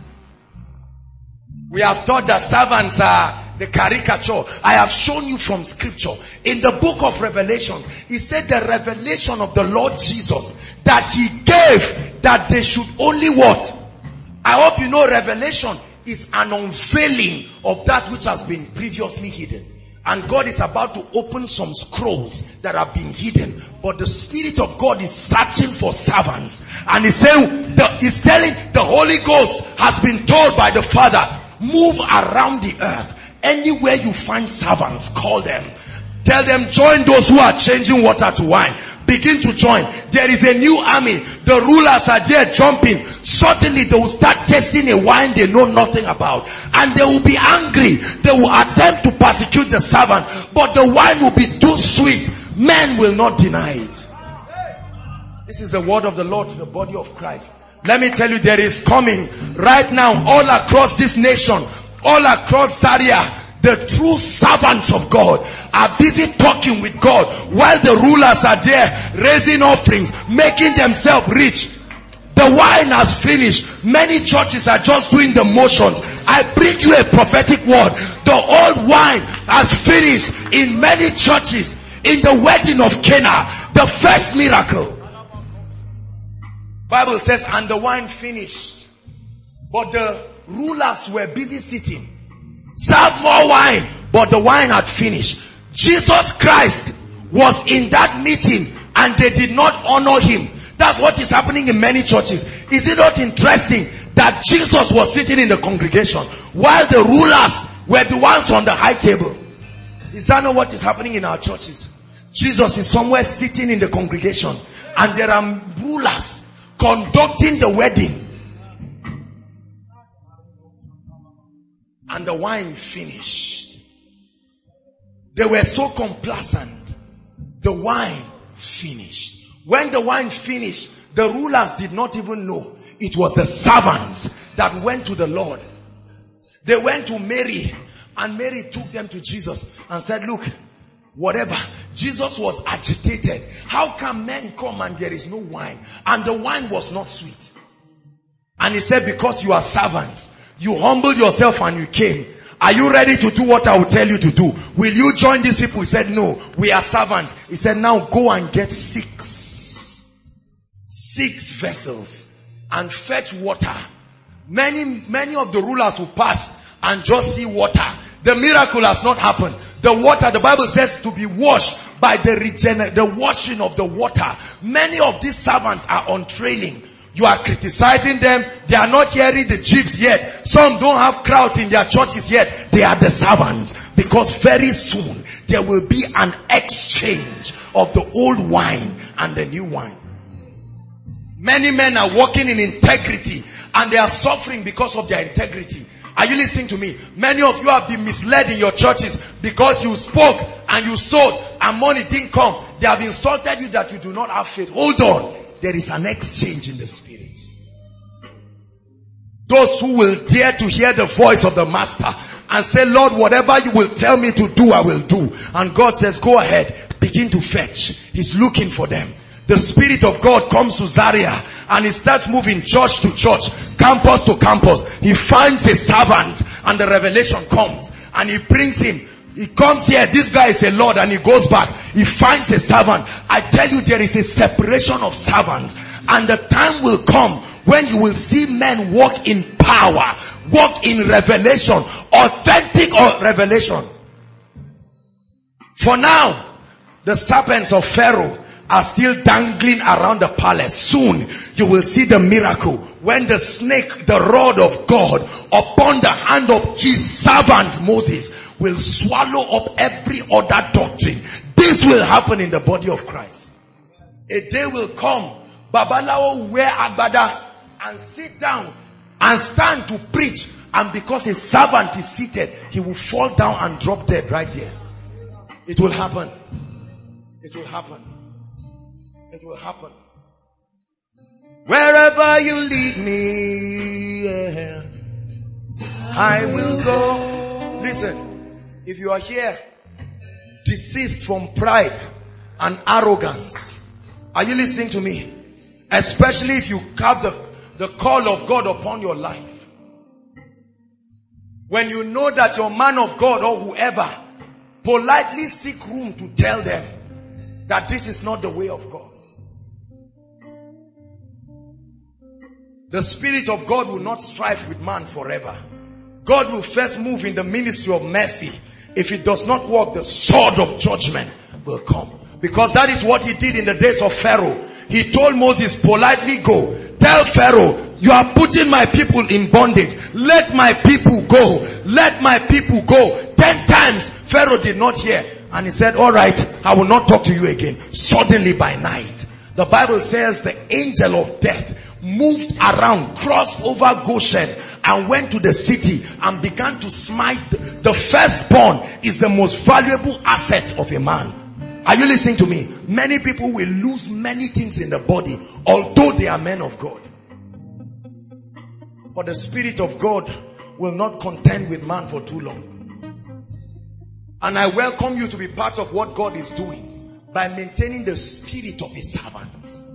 We have taught that servants are the caricature. I have shown you from scripture. In the book of Revelations, he said the revelation of the Lord Jesus that he gave, that they should only what? I hope you know revelation is an unveiling of that which has been previously hidden. And God is about to open some scrolls that have been hidden. But the Spirit of God is searching for servants. And he's saying, he's telling the Holy Ghost has been told by the Father, move around the earth. Anywhere you find servants, call them. Tell them, join those who are changing water to wine. Begin to join. There is a new army. The rulers are there jumping. Suddenly they will start tasting a wine they know nothing about. And they will be angry. They will attempt to persecute the servant. But the wine will be too sweet. Men will not deny it. This is the word of the Lord to the body of Christ. Let me tell you, there is coming right now all across this nation, all across Zaria, the true servants of God are busy talking with God while the rulers are there raising offerings, making themselves rich. The wine has finished. Many churches are just doing the motions. I bring you a prophetic word. The old wine has finished in many churches. In the wedding of Cana, the first miracle. Bible says, and the wine finished. But the rulers were busy sitting. Serve more wine, but the wine had finished. Jesus Christ was in that meeting and they did not honor him. That's what is happening in many churches. Is it not interesting that Jesus was sitting in the congregation while the rulers were the ones on the high table? Is that not what is happening in our churches? Jesus is somewhere sitting in the congregation and there are rulers conducting the wedding. And the wine finished. They were so complacent. The wine finished. When the wine finished, the rulers did not even know. It was the servants that went to the Lord. They went to Mary, and Mary took them to Jesus and said, look, whatever. Jesus was agitated. How can men come and there is no wine? And the wine was not sweet. And he said, because you are servants, you humbled yourself and you came. Are you ready to do what I will tell you to do? Will you join these people? He said, no, we are servants. He said, now go and get six vessels and fetch water. Many of the rulers will pass and just see water. The miracle has not happened. The water, the Bible says, to be washed by the washing of the water. Many of these servants are on training. You are criticizing them. They are not hearing the jeeps yet. Some don't have crowds in their churches yet. They are the servants. Because very soon there will be an exchange of the old wine and the new wine. Many men are walking in integrity and they are suffering because of their integrity. Are you listening to me? Many of you have been misled in your churches because you spoke and you sold and money didn't come. They have insulted you that you do not have faith. Hold on. There is an exchange in the spirit. Those who will dare to hear the voice of the master and say, Lord, whatever you will tell me to do, I will do. And God says, go ahead, begin to fetch. He's looking for them. The Spirit of God comes to Zaria and he starts moving church to church, campus to campus. He finds a servant and the revelation comes and he brings him. He comes here, this guy is a Lord, and he goes back. He finds a servant. I tell you, there is a separation of servants. And the time will come when you will see men walk in power, walk in revelation, authentic revelation. For now, the serpents of Pharaoh are still dangling around the palace. Soon you will see the miracle when the snake, the rod of God upon the hand of his servant Moses will swallow up every other doctrine. This will happen in the body of Christ. A day will come, Babalawo will wear agbada and sit down and stand to preach, and because his servant is seated, he will fall down and drop dead right there. It will happen. It will happen. It will happen. Wherever you lead me, I will go. Listen, if you are here, deceased from pride and arrogance, are you listening to me? Especially if you have the call of God upon your life. When you know that your man of God or whoever, politely seek room to tell them that this is not the way of God. The Spirit of God will not strive with man forever. God will first move in the ministry of mercy. If it does not work, the sword of judgment will come. Because that is what he did in the days of Pharaoh. He told Moses, politely go. Tell Pharaoh, you are putting my people in bondage. Let my people go. Let my people go. 10 times Pharaoh did not hear. And he said, all right, I will not talk to you again. Suddenly by night, the Bible says the angel of death moved around, crossed over Goshen and went to the city and began to smite. The firstborn is the most valuable asset of a man. Are you listening to me? Many people will lose many things in the body, although they are men of God. But the Spirit of God will not contend with man for too long. And I welcome you to be part of what God is doing by maintaining the spirit of a servant.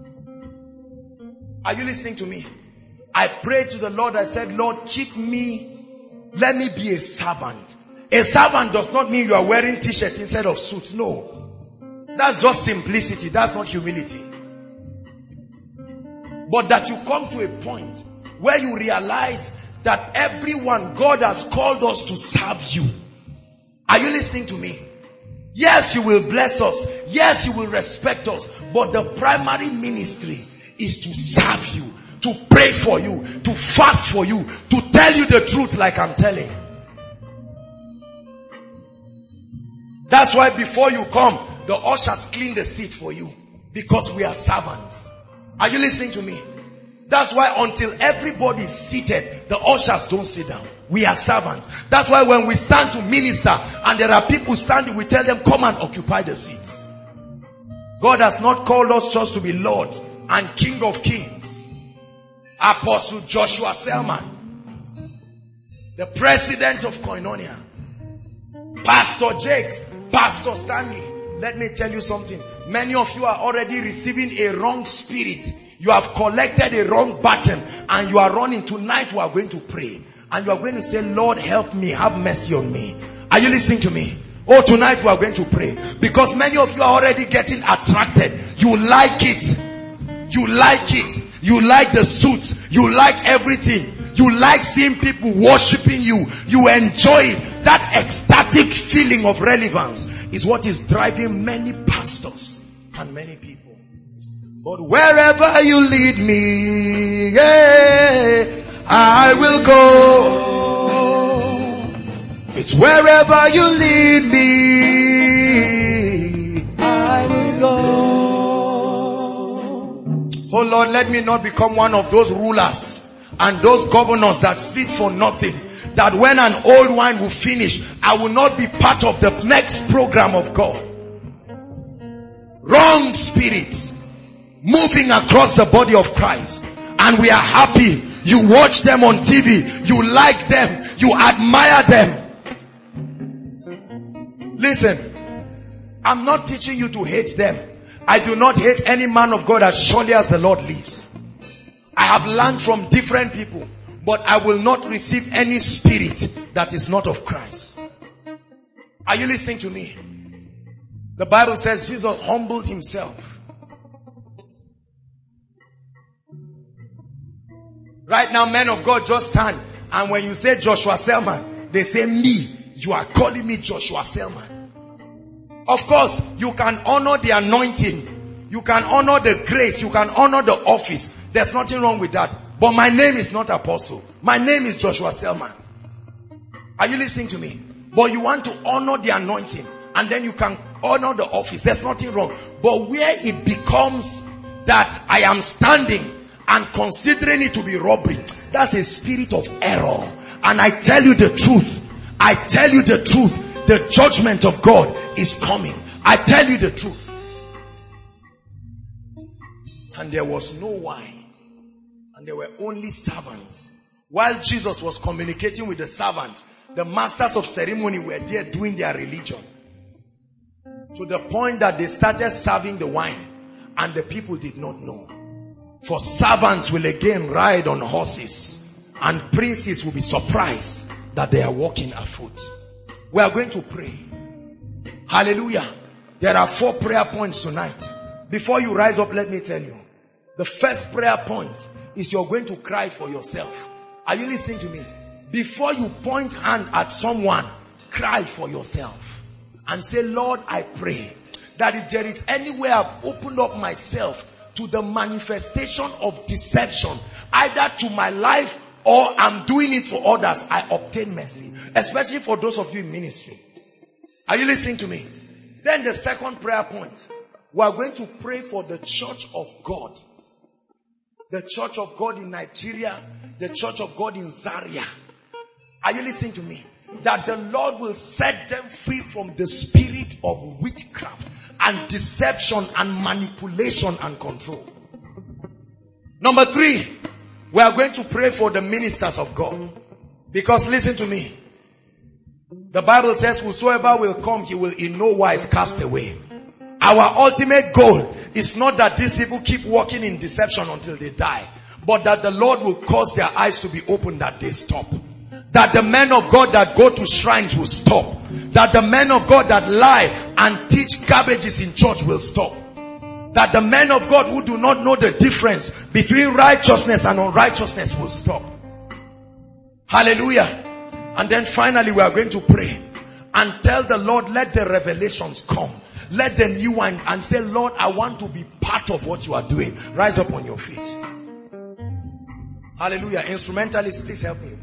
Are you listening to me? I prayed to the Lord. I said, Lord, keep me. Let me be a servant. A servant does not mean you are wearing t-shirt instead of suits. No. That's just simplicity. That's not humility. But that you come to a point where you realize that everyone, God has called us to serve you. Are you listening to me? Yes, you will bless us. Yes, you will respect us. But the primary ministry is to serve you, to pray for you, to fast for you, to tell you the truth like I'm telling. That's why before you come, the ushers clean the seat for you. Because we are servants. Are you listening to me? That's why until everybody is seated, the ushers don't sit down. We are servants. That's why when we stand to minister and there are people standing, we tell them, come and occupy the seats. God has not called us just to be Lord and King of Kings. Apostle Joshua Selman, the president of Koinonia, Pastor Jakes, Pastor Stanley. Let me tell you something. Many of you are already receiving a wrong spirit. You have collected a wrong button and you are running. Tonight we are going to pray. And you are going to say, Lord, help me. Have mercy on me. Are you listening to me? Oh, tonight we are going to pray. Because many of you are already getting attracted. You like it. You like it. You like the suits. You like everything. You like seeing people worshiping you. You enjoy it. That ecstatic feeling of relevance is what is driving many pastors and many people. But wherever you lead me, I will go. It's wherever you lead me, I will go. Oh Lord, let me not become one of those rulers and those governors that sit for nothing. That when an old wine will finish, I will not be part of the next program of God. Wrong spirits moving across the body of Christ. And we are happy. You watch them on TV. You like them. You admire them. Listen, I'm not teaching you to hate them. I do not hate any man of God as surely as the Lord lives. I have learned from different people, but I will not receive any spirit that is not of Christ. Are you listening to me? The Bible says Jesus humbled himself. Right now, men of God just stand, and when you say Joshua Selman, they say me. You are calling me Joshua Selman. Of course, you can honor the anointing. You can honor the grace. You can honor the office. There's nothing wrong with that. But my name is not Apostle. My name is Joshua Selman. Are you listening to me? But you want to honor the anointing, and then you can honor the office. There's nothing wrong. But where it becomes that I am standing and considering it to be robbery, that's a spirit of error. And I tell you the truth. I tell you the truth. The judgment of God is coming. I tell you the truth. And there was no wine. And there were only servants. While Jesus was communicating with the servants, the masters of ceremony were there doing their religion. To the point that they started serving the wine. And the people did not know. For servants will again ride on horses. And princes will be surprised that they are walking afoot. We are going to pray. Hallelujah. There are 4 prayer points tonight. Before you rise up, let me tell you. The first prayer point is you're going to cry for yourself. Are you listening to me? Before you point hand at someone, cry for yourself. And say, Lord, I pray that if there is anywhere I've opened up myself to the manifestation of deception, either to my life or I'm doing it for others, I obtain mercy. Especially for those of you in ministry. Are you listening to me? Then the second prayer point. We are going to pray for the church of God. The church of God in Nigeria. The church of God in Zaria. Are you listening to me? That the Lord will set them free from the spirit of witchcraft and deception and manipulation and control. Number 3. We are going to pray for the ministers of God. Because listen to me. The Bible says, whosoever will come, he will in no wise cast away. Our ultimate goal is not that these people keep walking in deception until they die. But that the Lord will cause their eyes to be opened, that they stop. That the men of God that go to shrines will stop. That the men of God that lie and teach garbages in church will stop. That the men of God who do not know the difference between righteousness and unrighteousness will stop. Hallelujah. And then finally we are going to pray and tell the Lord, let the revelations come. Let the new wine, and say, Lord, I want to be part of what you are doing. Rise up on your feet. Hallelujah. Instrumentalists, please help me.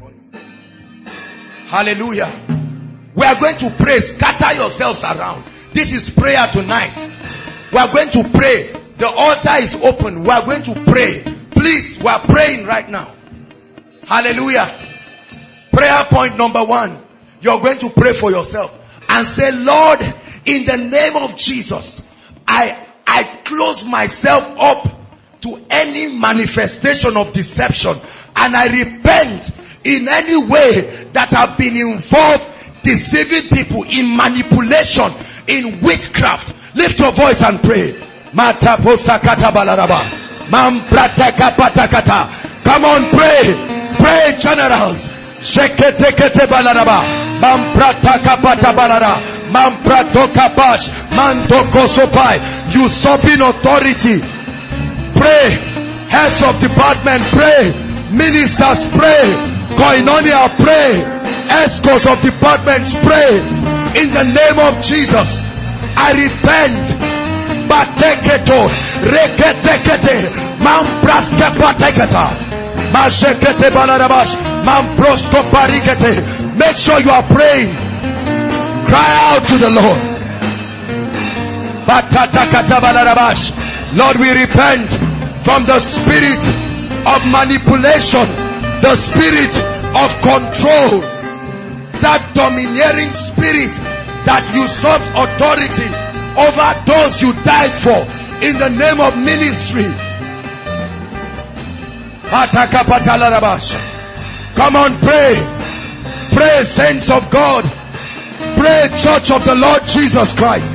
Hallelujah. We are going to pray. Scatter yourselves around. This is prayer tonight. We are going to pray. The altar is open. We are going to pray. Please, we are praying right now. Hallelujah. Prayer point number 1. You're going to pray for yourself and say, Lord, in the name of Jesus, I close myself up to any manifestation of deception, and I repent in any way that I've been involved deceiving people, in manipulation, in witchcraft. Lift your voice and pray. Come on, pray. Pray, generals. Sheketekete balaraba. Mamprata kapata balara. Mamprato kapash. Mandoko sopai. Usurping authority. Pray. Heads of department, pray. Ministers pray. Koinonia pray. Escorts of departments pray. In the name of Jesus, I repent. Bateketo, reketekete, mampraske pateketa, mashekete balarabash, mamprosto parikete. Make sure you are praying. Cry out to the Lord. Batatakata balarabash. Lord, we repent from the spirit of manipulation, the spirit of control, that domineering spirit that usurps authority over those you died for in the name of ministry. Come on, pray. Pray, saints of God. Pray, church of the Lord Jesus Christ.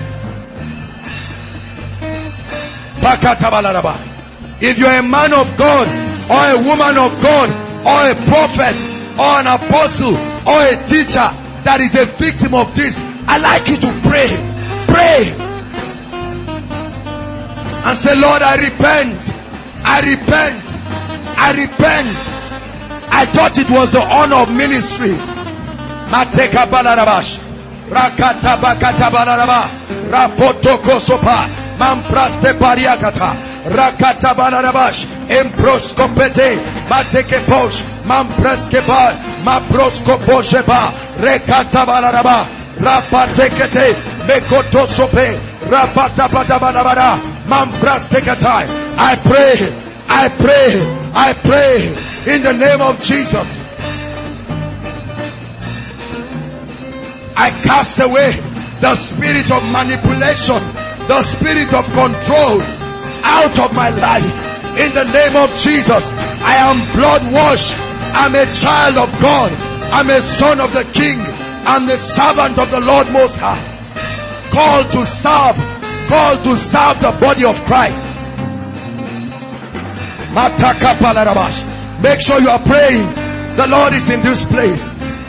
If you're a man of God, or a woman of God, or a prophet, or an apostle, or a teacher that is a victim of this, I'd like you to pray. Pray. And say, Lord, I repent. I repent. I repent. I thought it was the honor of ministry. Mateka balarabash. Rakata bakata balaraba. Rapotoko sopa. Mampraste pariakata. Rakata balarabash. Emproskopete. Mateke posh. Mampreske bar. Maproskoposhe ba. Rekata balaraba. Rapatekete. Mekoto sope. Rapata batabalabara. Mamprastekatai. I pray. I pray. I pray in the name of Jesus. I cast away the spirit of manipulation, the spirit of control out of my life. In the name of Jesus, I am blood washed. I'm a child of God. I'm a son of the King. I'm the servant of the Lord Most High. Called to serve the body of Christ. Make sure you are praying. The Lord is in this place.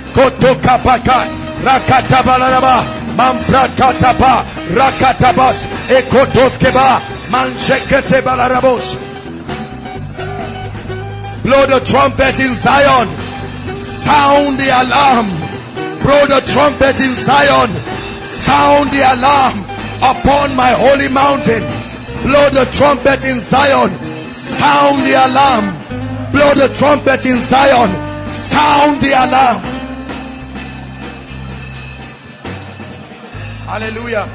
Blow the trumpet in Zion. Sound the alarm. Blow the trumpet in Zion. Sound the alarm upon my holy mountain. Blow the trumpet in Zion. Sound the alarm. Blow the trumpet in Zion. Sound the alarm. Hallelujah.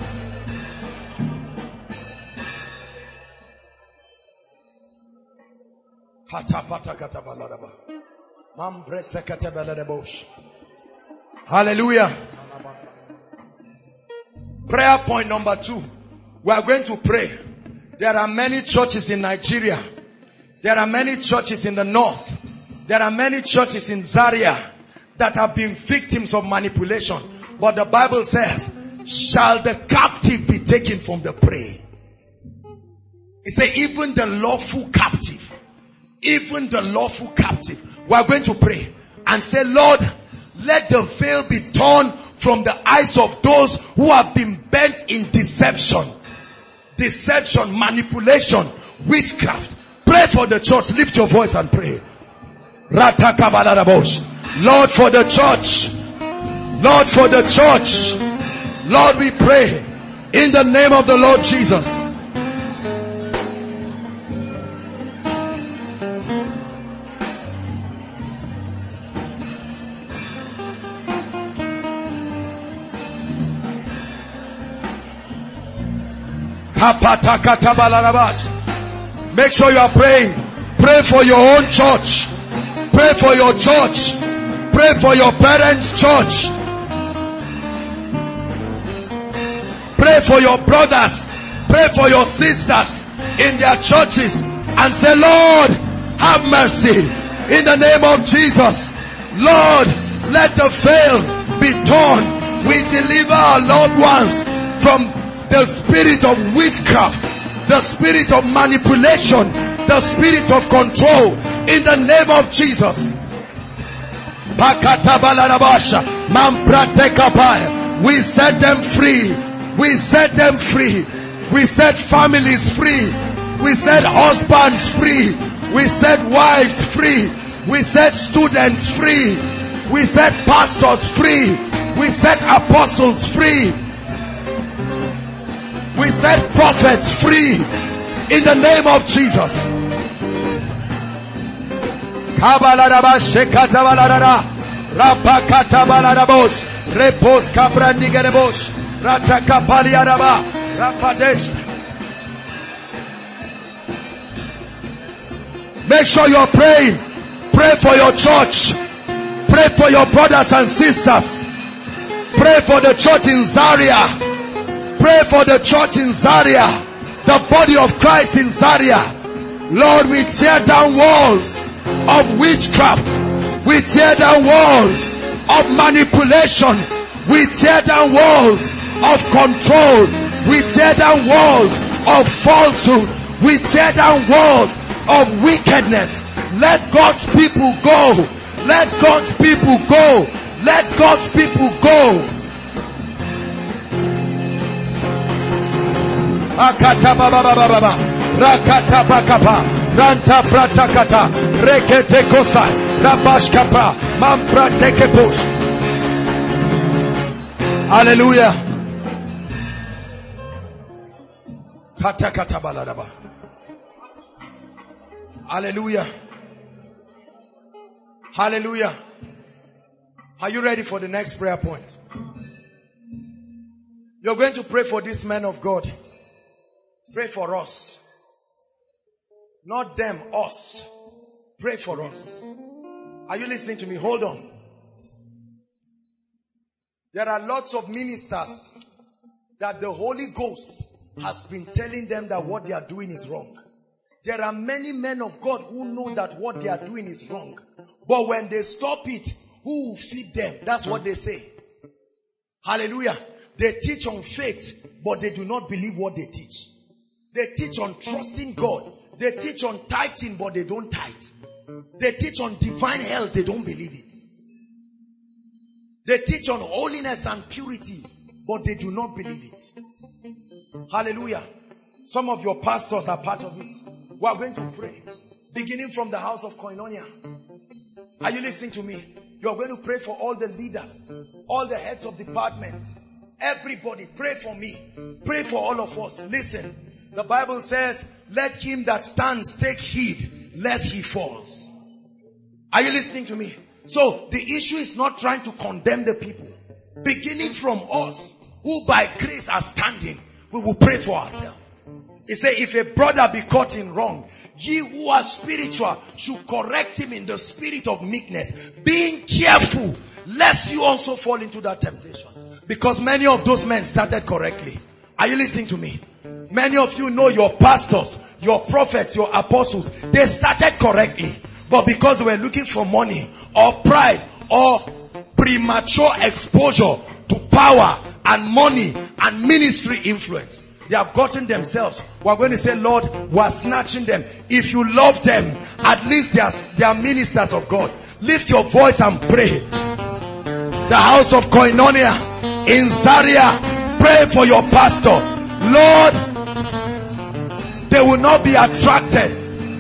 Hallelujah. Prayer point number 2. We are going to pray. There are many churches in Nigeria. There are many churches in the north. There are many churches in Zaria that have been victims of manipulation. But the Bible says, shall the captive be taken from the prey? It says, even the lawful captive. Even the lawful captive. We are going to pray and say, Lord, let the veil be torn from the eyes of those who have been bent in deception. Deception, manipulation, witchcraft. Pray for the church. Lift your voice and pray. Lord, for the church. Lord, for the church. Lord, we pray in the name of the Lord Jesus. Make sure you are praying. Pray for your own church. Pray for your church. Pray for your parents' church. Pray for your brothers. Pray for your sisters in their churches. And say, Lord, have mercy. In the name of Jesus. Lord, let the veil be torn. We deliver our loved ones from the spirit of witchcraft, the spirit of manipulation, the spirit of control, in the name of Jesus. We set them free. We set them free. We set families free. We set husbands free. We set wives free. We set students free. We set pastors free. We set apostles free. We set prophets free. In the name of Jesus. Make sure you're praying. Pray for your church. Pray for your brothers and sisters. Pray for the church in Zaria. Pray for the church in Zaria. The body of Christ in Zaria. Lord, we tear down walls of witchcraft. We tear down walls of manipulation. We tear down walls of control. We tear down walls of falsehood. We tear down walls of wickedness. Let God's people go. Let God's people go. Let God's people go. Akata baba baba baba. Rakata bakapa. Ranta pratakata. Rekete kosa. Rabashkapa. Mamprate push. Hallelujah. Kata kata baladaba. Hallelujah. Hallelujah. Are you ready for the next prayer point? You're going to pray for this man of God. Pray for us. Not them, us. Pray for us. Are you listening to me? Hold on. There are lots of ministers that the Holy Ghost has been telling them that what they are doing is wrong. There are many men of God who know that what they are doing is wrong. But when they stop it, who will feed them? That's what they say. Hallelujah. They teach on faith, but they do not believe what they teach. They teach on trusting God. They teach on tithing, but they don't tithe. They teach on divine health, they don't believe it. They teach on holiness and purity, but they do not believe it. Hallelujah. Some of your pastors are part of it. We are going to pray. Beginning from the house of Koinonia. Are you listening to me? You are going to pray for all the leaders, all the heads of department. Everybody, pray for me. Pray for all of us. Listen, the Bible says, let him that stands take heed lest he falls. Are you listening to me? So the issue is not trying to condemn the people. Beginning from us, who by grace are standing, we will pray for ourselves. He said, if a brother be caught in wrong, ye who are spiritual should correct him in the spirit of meekness, being careful lest you also fall into that temptation. Because many of those men started correctly. Are you listening to me? Many of you know your pastors, your prophets, your apostles, they started correctly. But because they were looking for money or pride or premature exposure to power and money and ministry influence, they have gotten themselves. We're going to say, Lord, we're snatching them. If you love them, at least they are ministers of God. Lift your voice and pray. The house of Koinonia in Zaria, pray for your pastor. Lord, they will not be attracted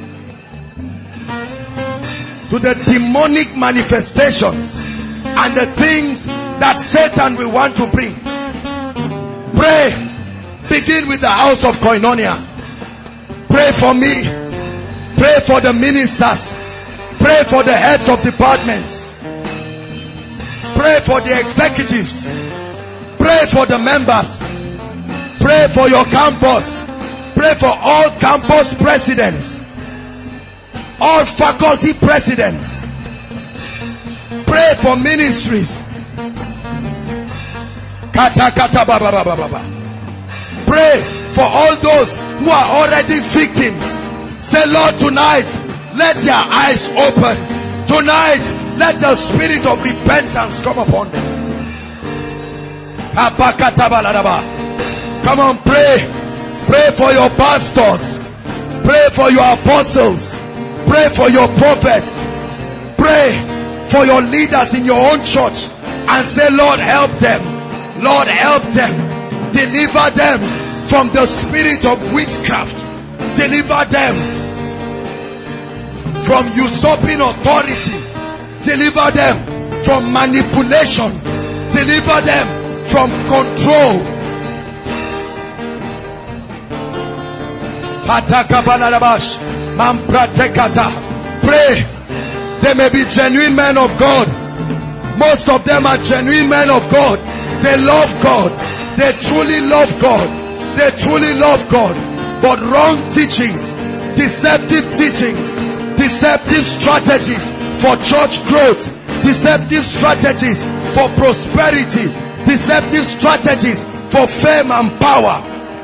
to the demonic manifestations and the things that Satan will want to bring. Pray. Begin with the house of Koinonia. Pray for me. Pray for the ministers. Pray for the heads of departments. Pray for the executives. Pray for the members. Pray for your campus. Pray for all campus presidents. All faculty presidents. Pray for ministries. Kata kata baba baba baba. Pray for all those who are already victims. Say, Lord, tonight, let their eyes open. Tonight, let the spirit of repentance come upon them. Come on, pray. Pray for your pastors. Pray for your apostles. Pray for your prophets. Pray for your leaders in your own church. And say, Lord, help them. Lord, help them. Deliver them from the spirit of witchcraft. Deliver them. from usurping authority. Deliver them from manipulation. Deliver them from control. Pray. They may be genuine men of God. Most of them are genuine men of God. They love God. They truly love God. They truly love God. But wrong teachings, deceptive teachings, deceptive strategies for church growth, deceptive strategies for prosperity, deceptive strategies for fame and power.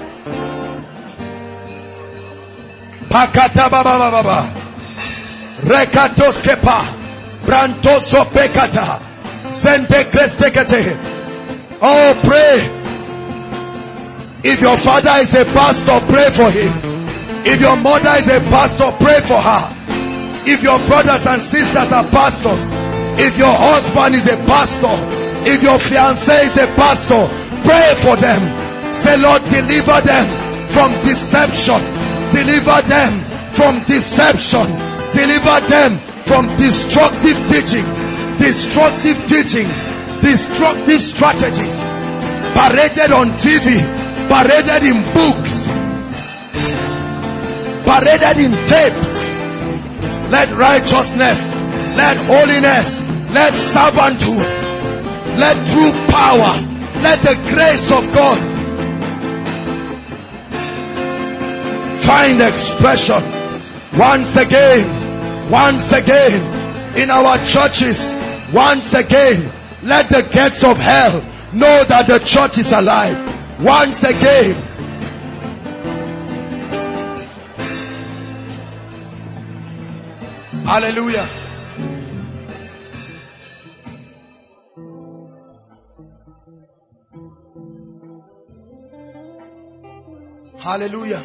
Pakata baba baba, rekatoskepa, brantoso pekata, sente krestekete. Oh, pray. If your father is a pastor, pray for him. If your mother is a pastor, pray for her. If your brothers and sisters are pastors, if your husband is a pastor, if your fiancé is a pastor, pray for them. Say, Lord, deliver them from deception. Deliver them from deception. Deliver them from destructive teachings, destructive strategies, paraded on TV, paraded in books, paraded in tapes. Let righteousness, let holiness, let servanthood, let true power, let the grace of God find expression once again in our churches. Once again, let the gates of hell know that the church is alive. Once again, hallelujah. Hallelujah.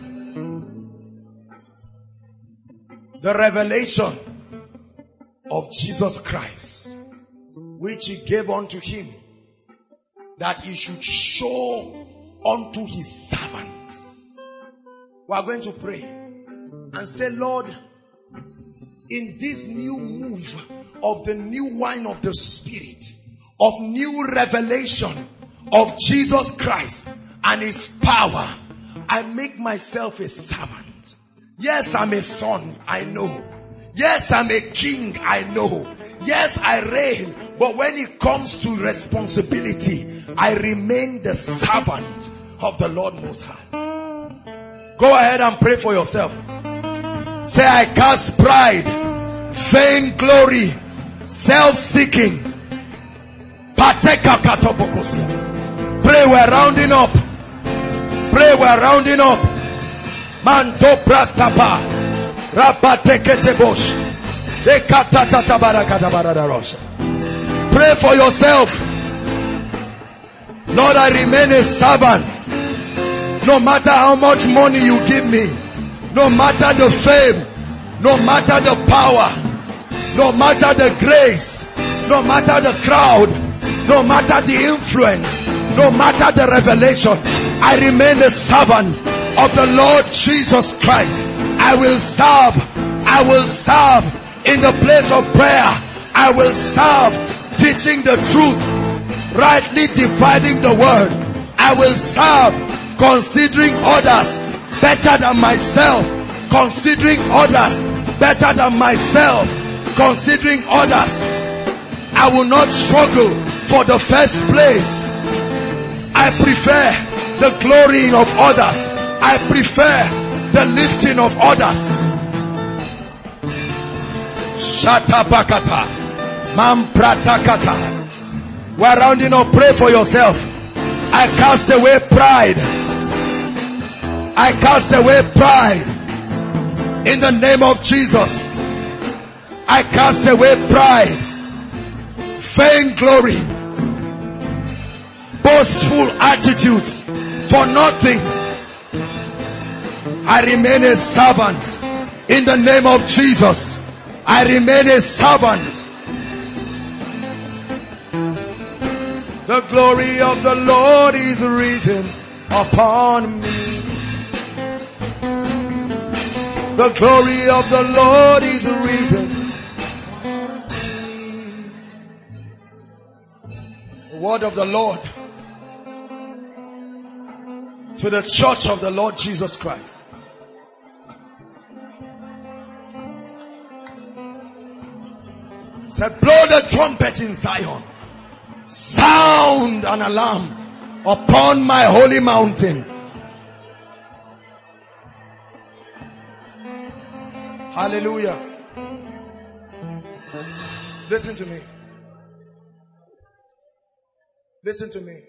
The revelation of Jesus Christ, which he gave unto him, that he should show unto his servants. We are going to pray and say, Lord, in this new move of the new wine of the Spirit, of new revelation of Jesus Christ and his power, I make myself a servant. Yes, I'm a son, I know. Yes, I'm a king, I know. Yes, I reign, but when it comes to responsibility, I remain the servant of the Lord Most High. Go ahead and pray for yourself. Say, I cast pride, vain glory, self-seeking. Pray, we're rounding up. Pray, we're rounding up. Manto prastapa. Rapateketebosh. Pray for yourself. Lord, I remain a servant. No matter how much money you give me, no matter the fame, no matter the power, no matter the grace, no matter the crowd, no matter the influence, no matter the revelation, I remain a servant of the Lord Jesus Christ. I will serve in the place of prayer. I will serve teaching the truth, rightly dividing the word. I will serve considering others better than myself, considering others better than myself, considering others. I will not struggle for the first place. I prefer the glorying of others. I prefer the lifting of others. Shatabakata. Mampratakata. We're rounding up. Pray for yourself. I cast away pride. I cast away pride. In the name of Jesus. I cast away pride. Vain glory. Boastful attitudes for nothing. I remain a servant. In the name of Jesus. I remain a servant. The glory of the Lord is risen upon me. The glory of the Lord is risen. The word of the Lord to the church of the Lord Jesus Christ. Said, blow the trumpet in Zion. Sound an alarm upon my holy mountain. Hallelujah. Listen to me. Listen to me.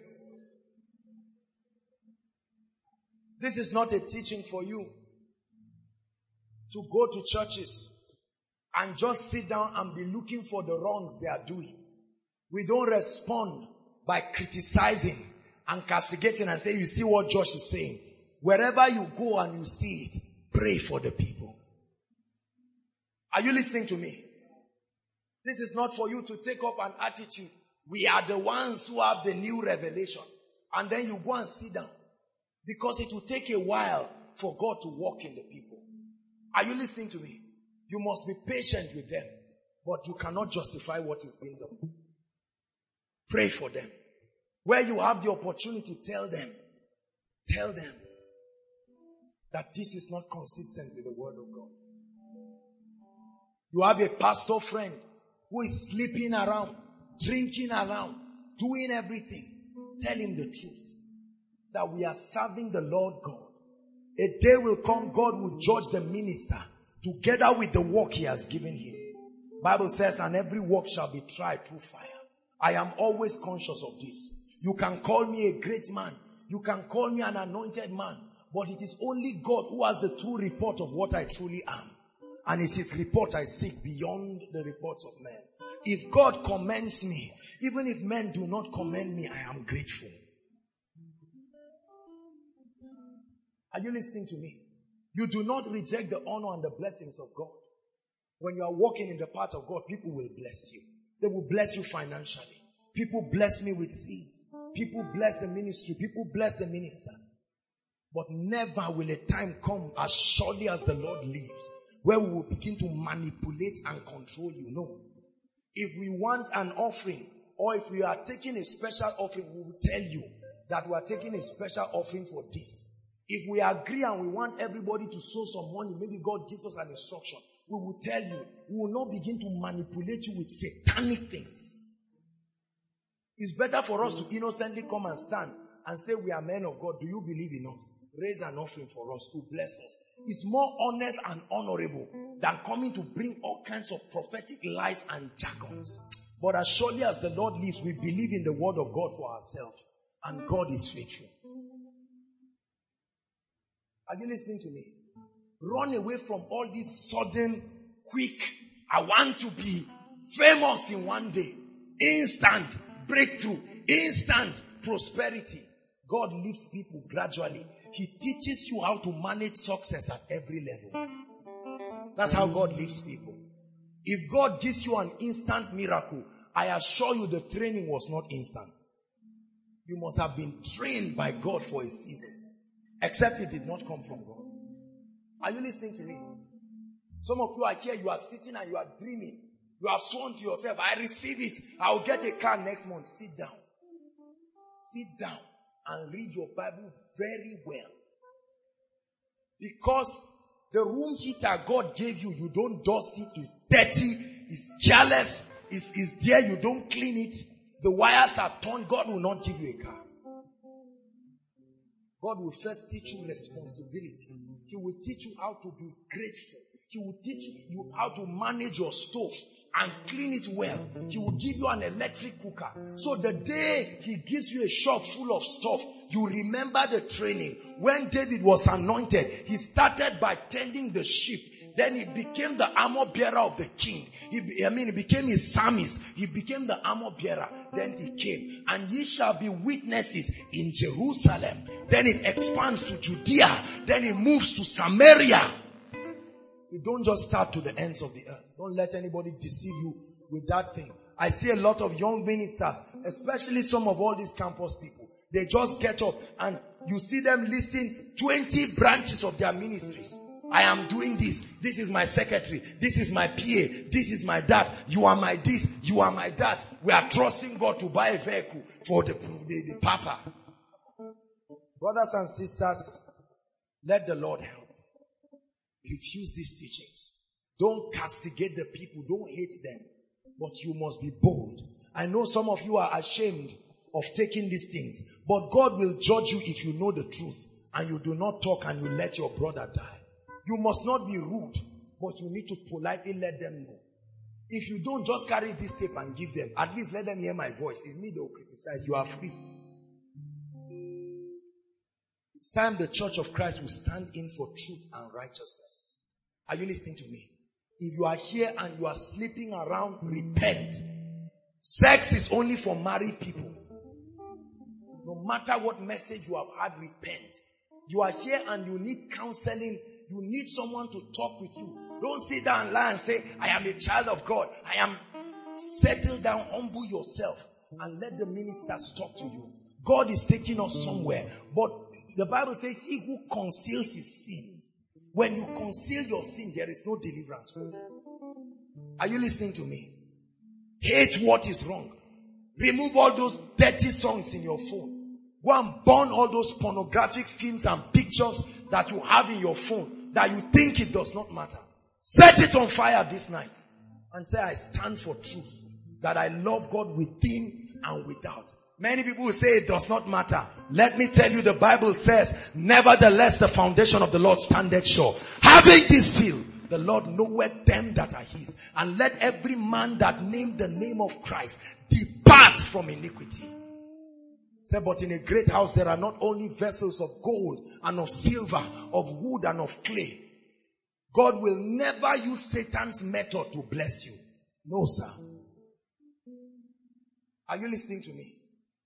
This is not a teaching for you to go to churches and just sit down and be looking for the wrongs they are doing. We don't respond by criticizing and castigating and say, you see what Josh is saying. Wherever you go and you see it, pray for the people. Are you listening to me? This is not for you to take up an attitude. We are the ones who have the new revelation. And then you go and sit down. Because it will take a while for God to work in the people. Are you listening to me? You must be patient with them. But you cannot justify what is being done. Pray for them. Where you have the opportunity, tell them that this is not consistent with the word of God. You have a pastor friend who is sleeping around, drinking around, doing everything. Tell him the truth. That we are serving the Lord God. A day will come, God will judge the minister together with the work he has given him. Bible says, and every work shall be tried through fire. I am always conscious of this. You can call me a great man. You can call me an anointed man. But it is only God who has the true report of what I truly am. And it's his report I seek beyond the reports of men. If God commends me, even if men do not commend me, I am grateful. Are you listening to me? You do not reject the honor and the blessings of God. When you are walking in the path of God, people will bless you. They will bless you financially. People bless me with seeds. People bless the ministry. People bless the ministers. But never will a time come, as surely as the Lord lives, where we will begin to manipulate and control you. No. If we want an offering, or if we are taking a special offering, we will tell you that we are taking a special offering for this. If we agree and we want everybody to sow some money, maybe God gives us an instruction, we will tell you. We will not begin to manipulate you with satanic things. It's better for us to innocently come and stand and say, we are men of God. Do you believe in us? Raise an offering for us to bless us. It's more honest and honorable than coming to bring all kinds of prophetic lies and jargons. But as surely as the Lord lives, we believe in the word of God for ourselves. And God is faithful. Are you listening to me? Run away from all this sudden, quick, I want to be famous in one day. Instant breakthrough. Instant prosperity. God lifts people gradually. He teaches you how to manage success at every level. That's how God lifts people. If God gives you an instant miracle, I assure you the training was not instant. You must have been trained by God for a season. Except it did not come from God. Are you listening to me? Some of you are here, you are sitting and you are dreaming. You have sworn to yourself, I receive it. I'll get a car next month. Sit down. Sit down and read your Bible very well. Because the room heater God gave you, you don't dust it. It's dirty. It's careless. It's there. You don't clean it. The wires are torn. God will not give you a car. God will first teach you responsibility. He will teach you how to be grateful. He will teach you how to manage your stove and clean it well. He will give you an electric cooker. So the day he gives you a shop full of stuff, you remember the training. When David was anointed, he started by tending the sheep. Then he became the armor bearer of the king. He became his psalmist. He became the armor bearer. Then he came. And ye shall be witnesses in Jerusalem. Then it expands to Judea. Then it moves to Samaria. You don't just start to the ends of the earth. Don't let anybody deceive you with that thing. I see a lot of young ministers, especially some of all these campus people. They just get up and you see them listing 20 branches of their ministries. I am doing this. This is my secretary. This is my PA. This is my dad. You are my this. You are my dad. We are trusting God to buy a vehicle for the papa. Brothers and sisters, let the Lord help. Refuse these teachings. Don't castigate the people. Don't hate them. But you must be bold. I know some of you are ashamed of taking these things. But God will judge you if you know the truth. And you do not talk and you let your brother die. You must not be rude. But you need to politely let them know. If you don't, just carry this tape and give them. At least let them hear my voice. It's me that will criticize. You are free. It's time the Church of Christ will stand in for truth and righteousness. Are you listening to me? If you are here and you are sleeping around, repent. Sex is only for married people. No matter what message you have had, repent. You are here and you need counseling. You need someone to talk with you. Don't sit down and lie and say, I am a child of God. I am. Settle down, humble yourself, and let the ministers talk to you. God is taking us somewhere. But the Bible says, he who conceals his sins. When you conceal your sin, there is no deliverance for you. Are you listening to me? Hate what is wrong. Remove all those dirty songs in your phone. Go and burn all those pornographic films and pictures that you have in your phone that you think it does not matter. Set it on fire this night and say, I stand for truth, that I love God within and without. Many people will say it does not matter. Let me tell you, the Bible says, nevertheless the foundation of the Lord standeth sure. Having this seal, the Lord knoweth them that are his. And let every man that name the name of Christ depart from iniquity. Say, but in a great house there are not only vessels of gold and of silver, of wood and of clay. God will never use Satan's method to bless you. No, sir. Are you listening to me?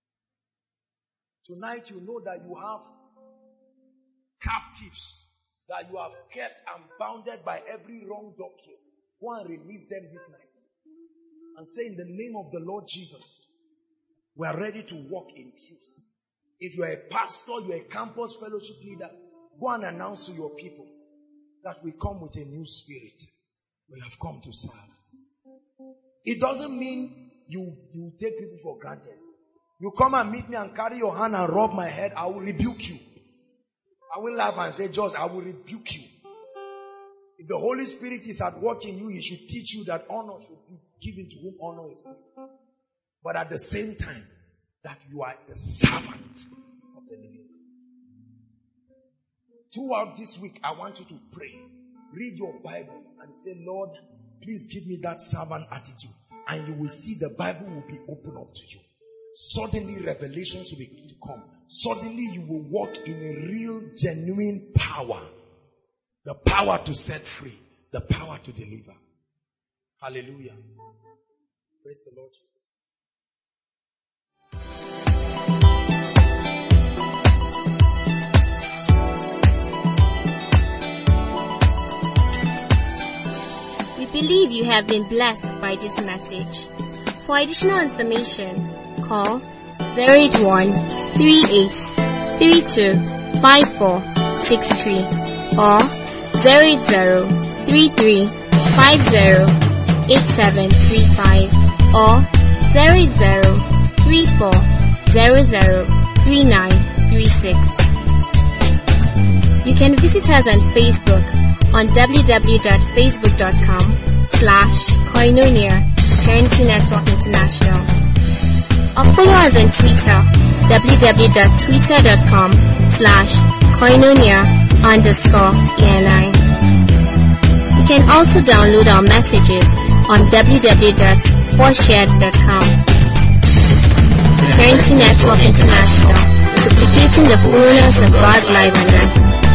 Tonight you know that you have captives that you have kept and bounded by every wrong doctrine. Go and release them this night. And say, in the name of the Lord Jesus, we are ready to walk in truth. If you are a pastor, you are a campus fellowship leader, go and announce to your people that we come with a new spirit. We have come to serve. It doesn't mean you take people for granted. You come and meet me and carry your hand and rub my head, I will rebuke you. I will laugh and say, George, I will rebuke you. If the Holy Spirit is at work in you, he should teach you that honor should be given to whom honor is due. But at the same time, that you are the servant of the living God. Throughout this week, I want you to pray. Read your Bible and say, Lord, please give me that servant attitude. And you will see the Bible will be open up to you. Suddenly revelations will begin to come. Suddenly you will walk in a real, genuine power. The power to set free. The power to deliver. Hallelujah. Praise the Lord Jesus. We believe you have been blessed by this message. For additional information, call 081-3832-5463 or 08033508735 or 08034003936. You can visit us on Facebook on www.facebook.com/Koinonia Eternity Network International. Or follow us on Twitter, www.twitter.com/Koinonia_ENI. You can also download our messages on www.forshared.com. Eternity Network International, duplicating the fullness of God's life on earth.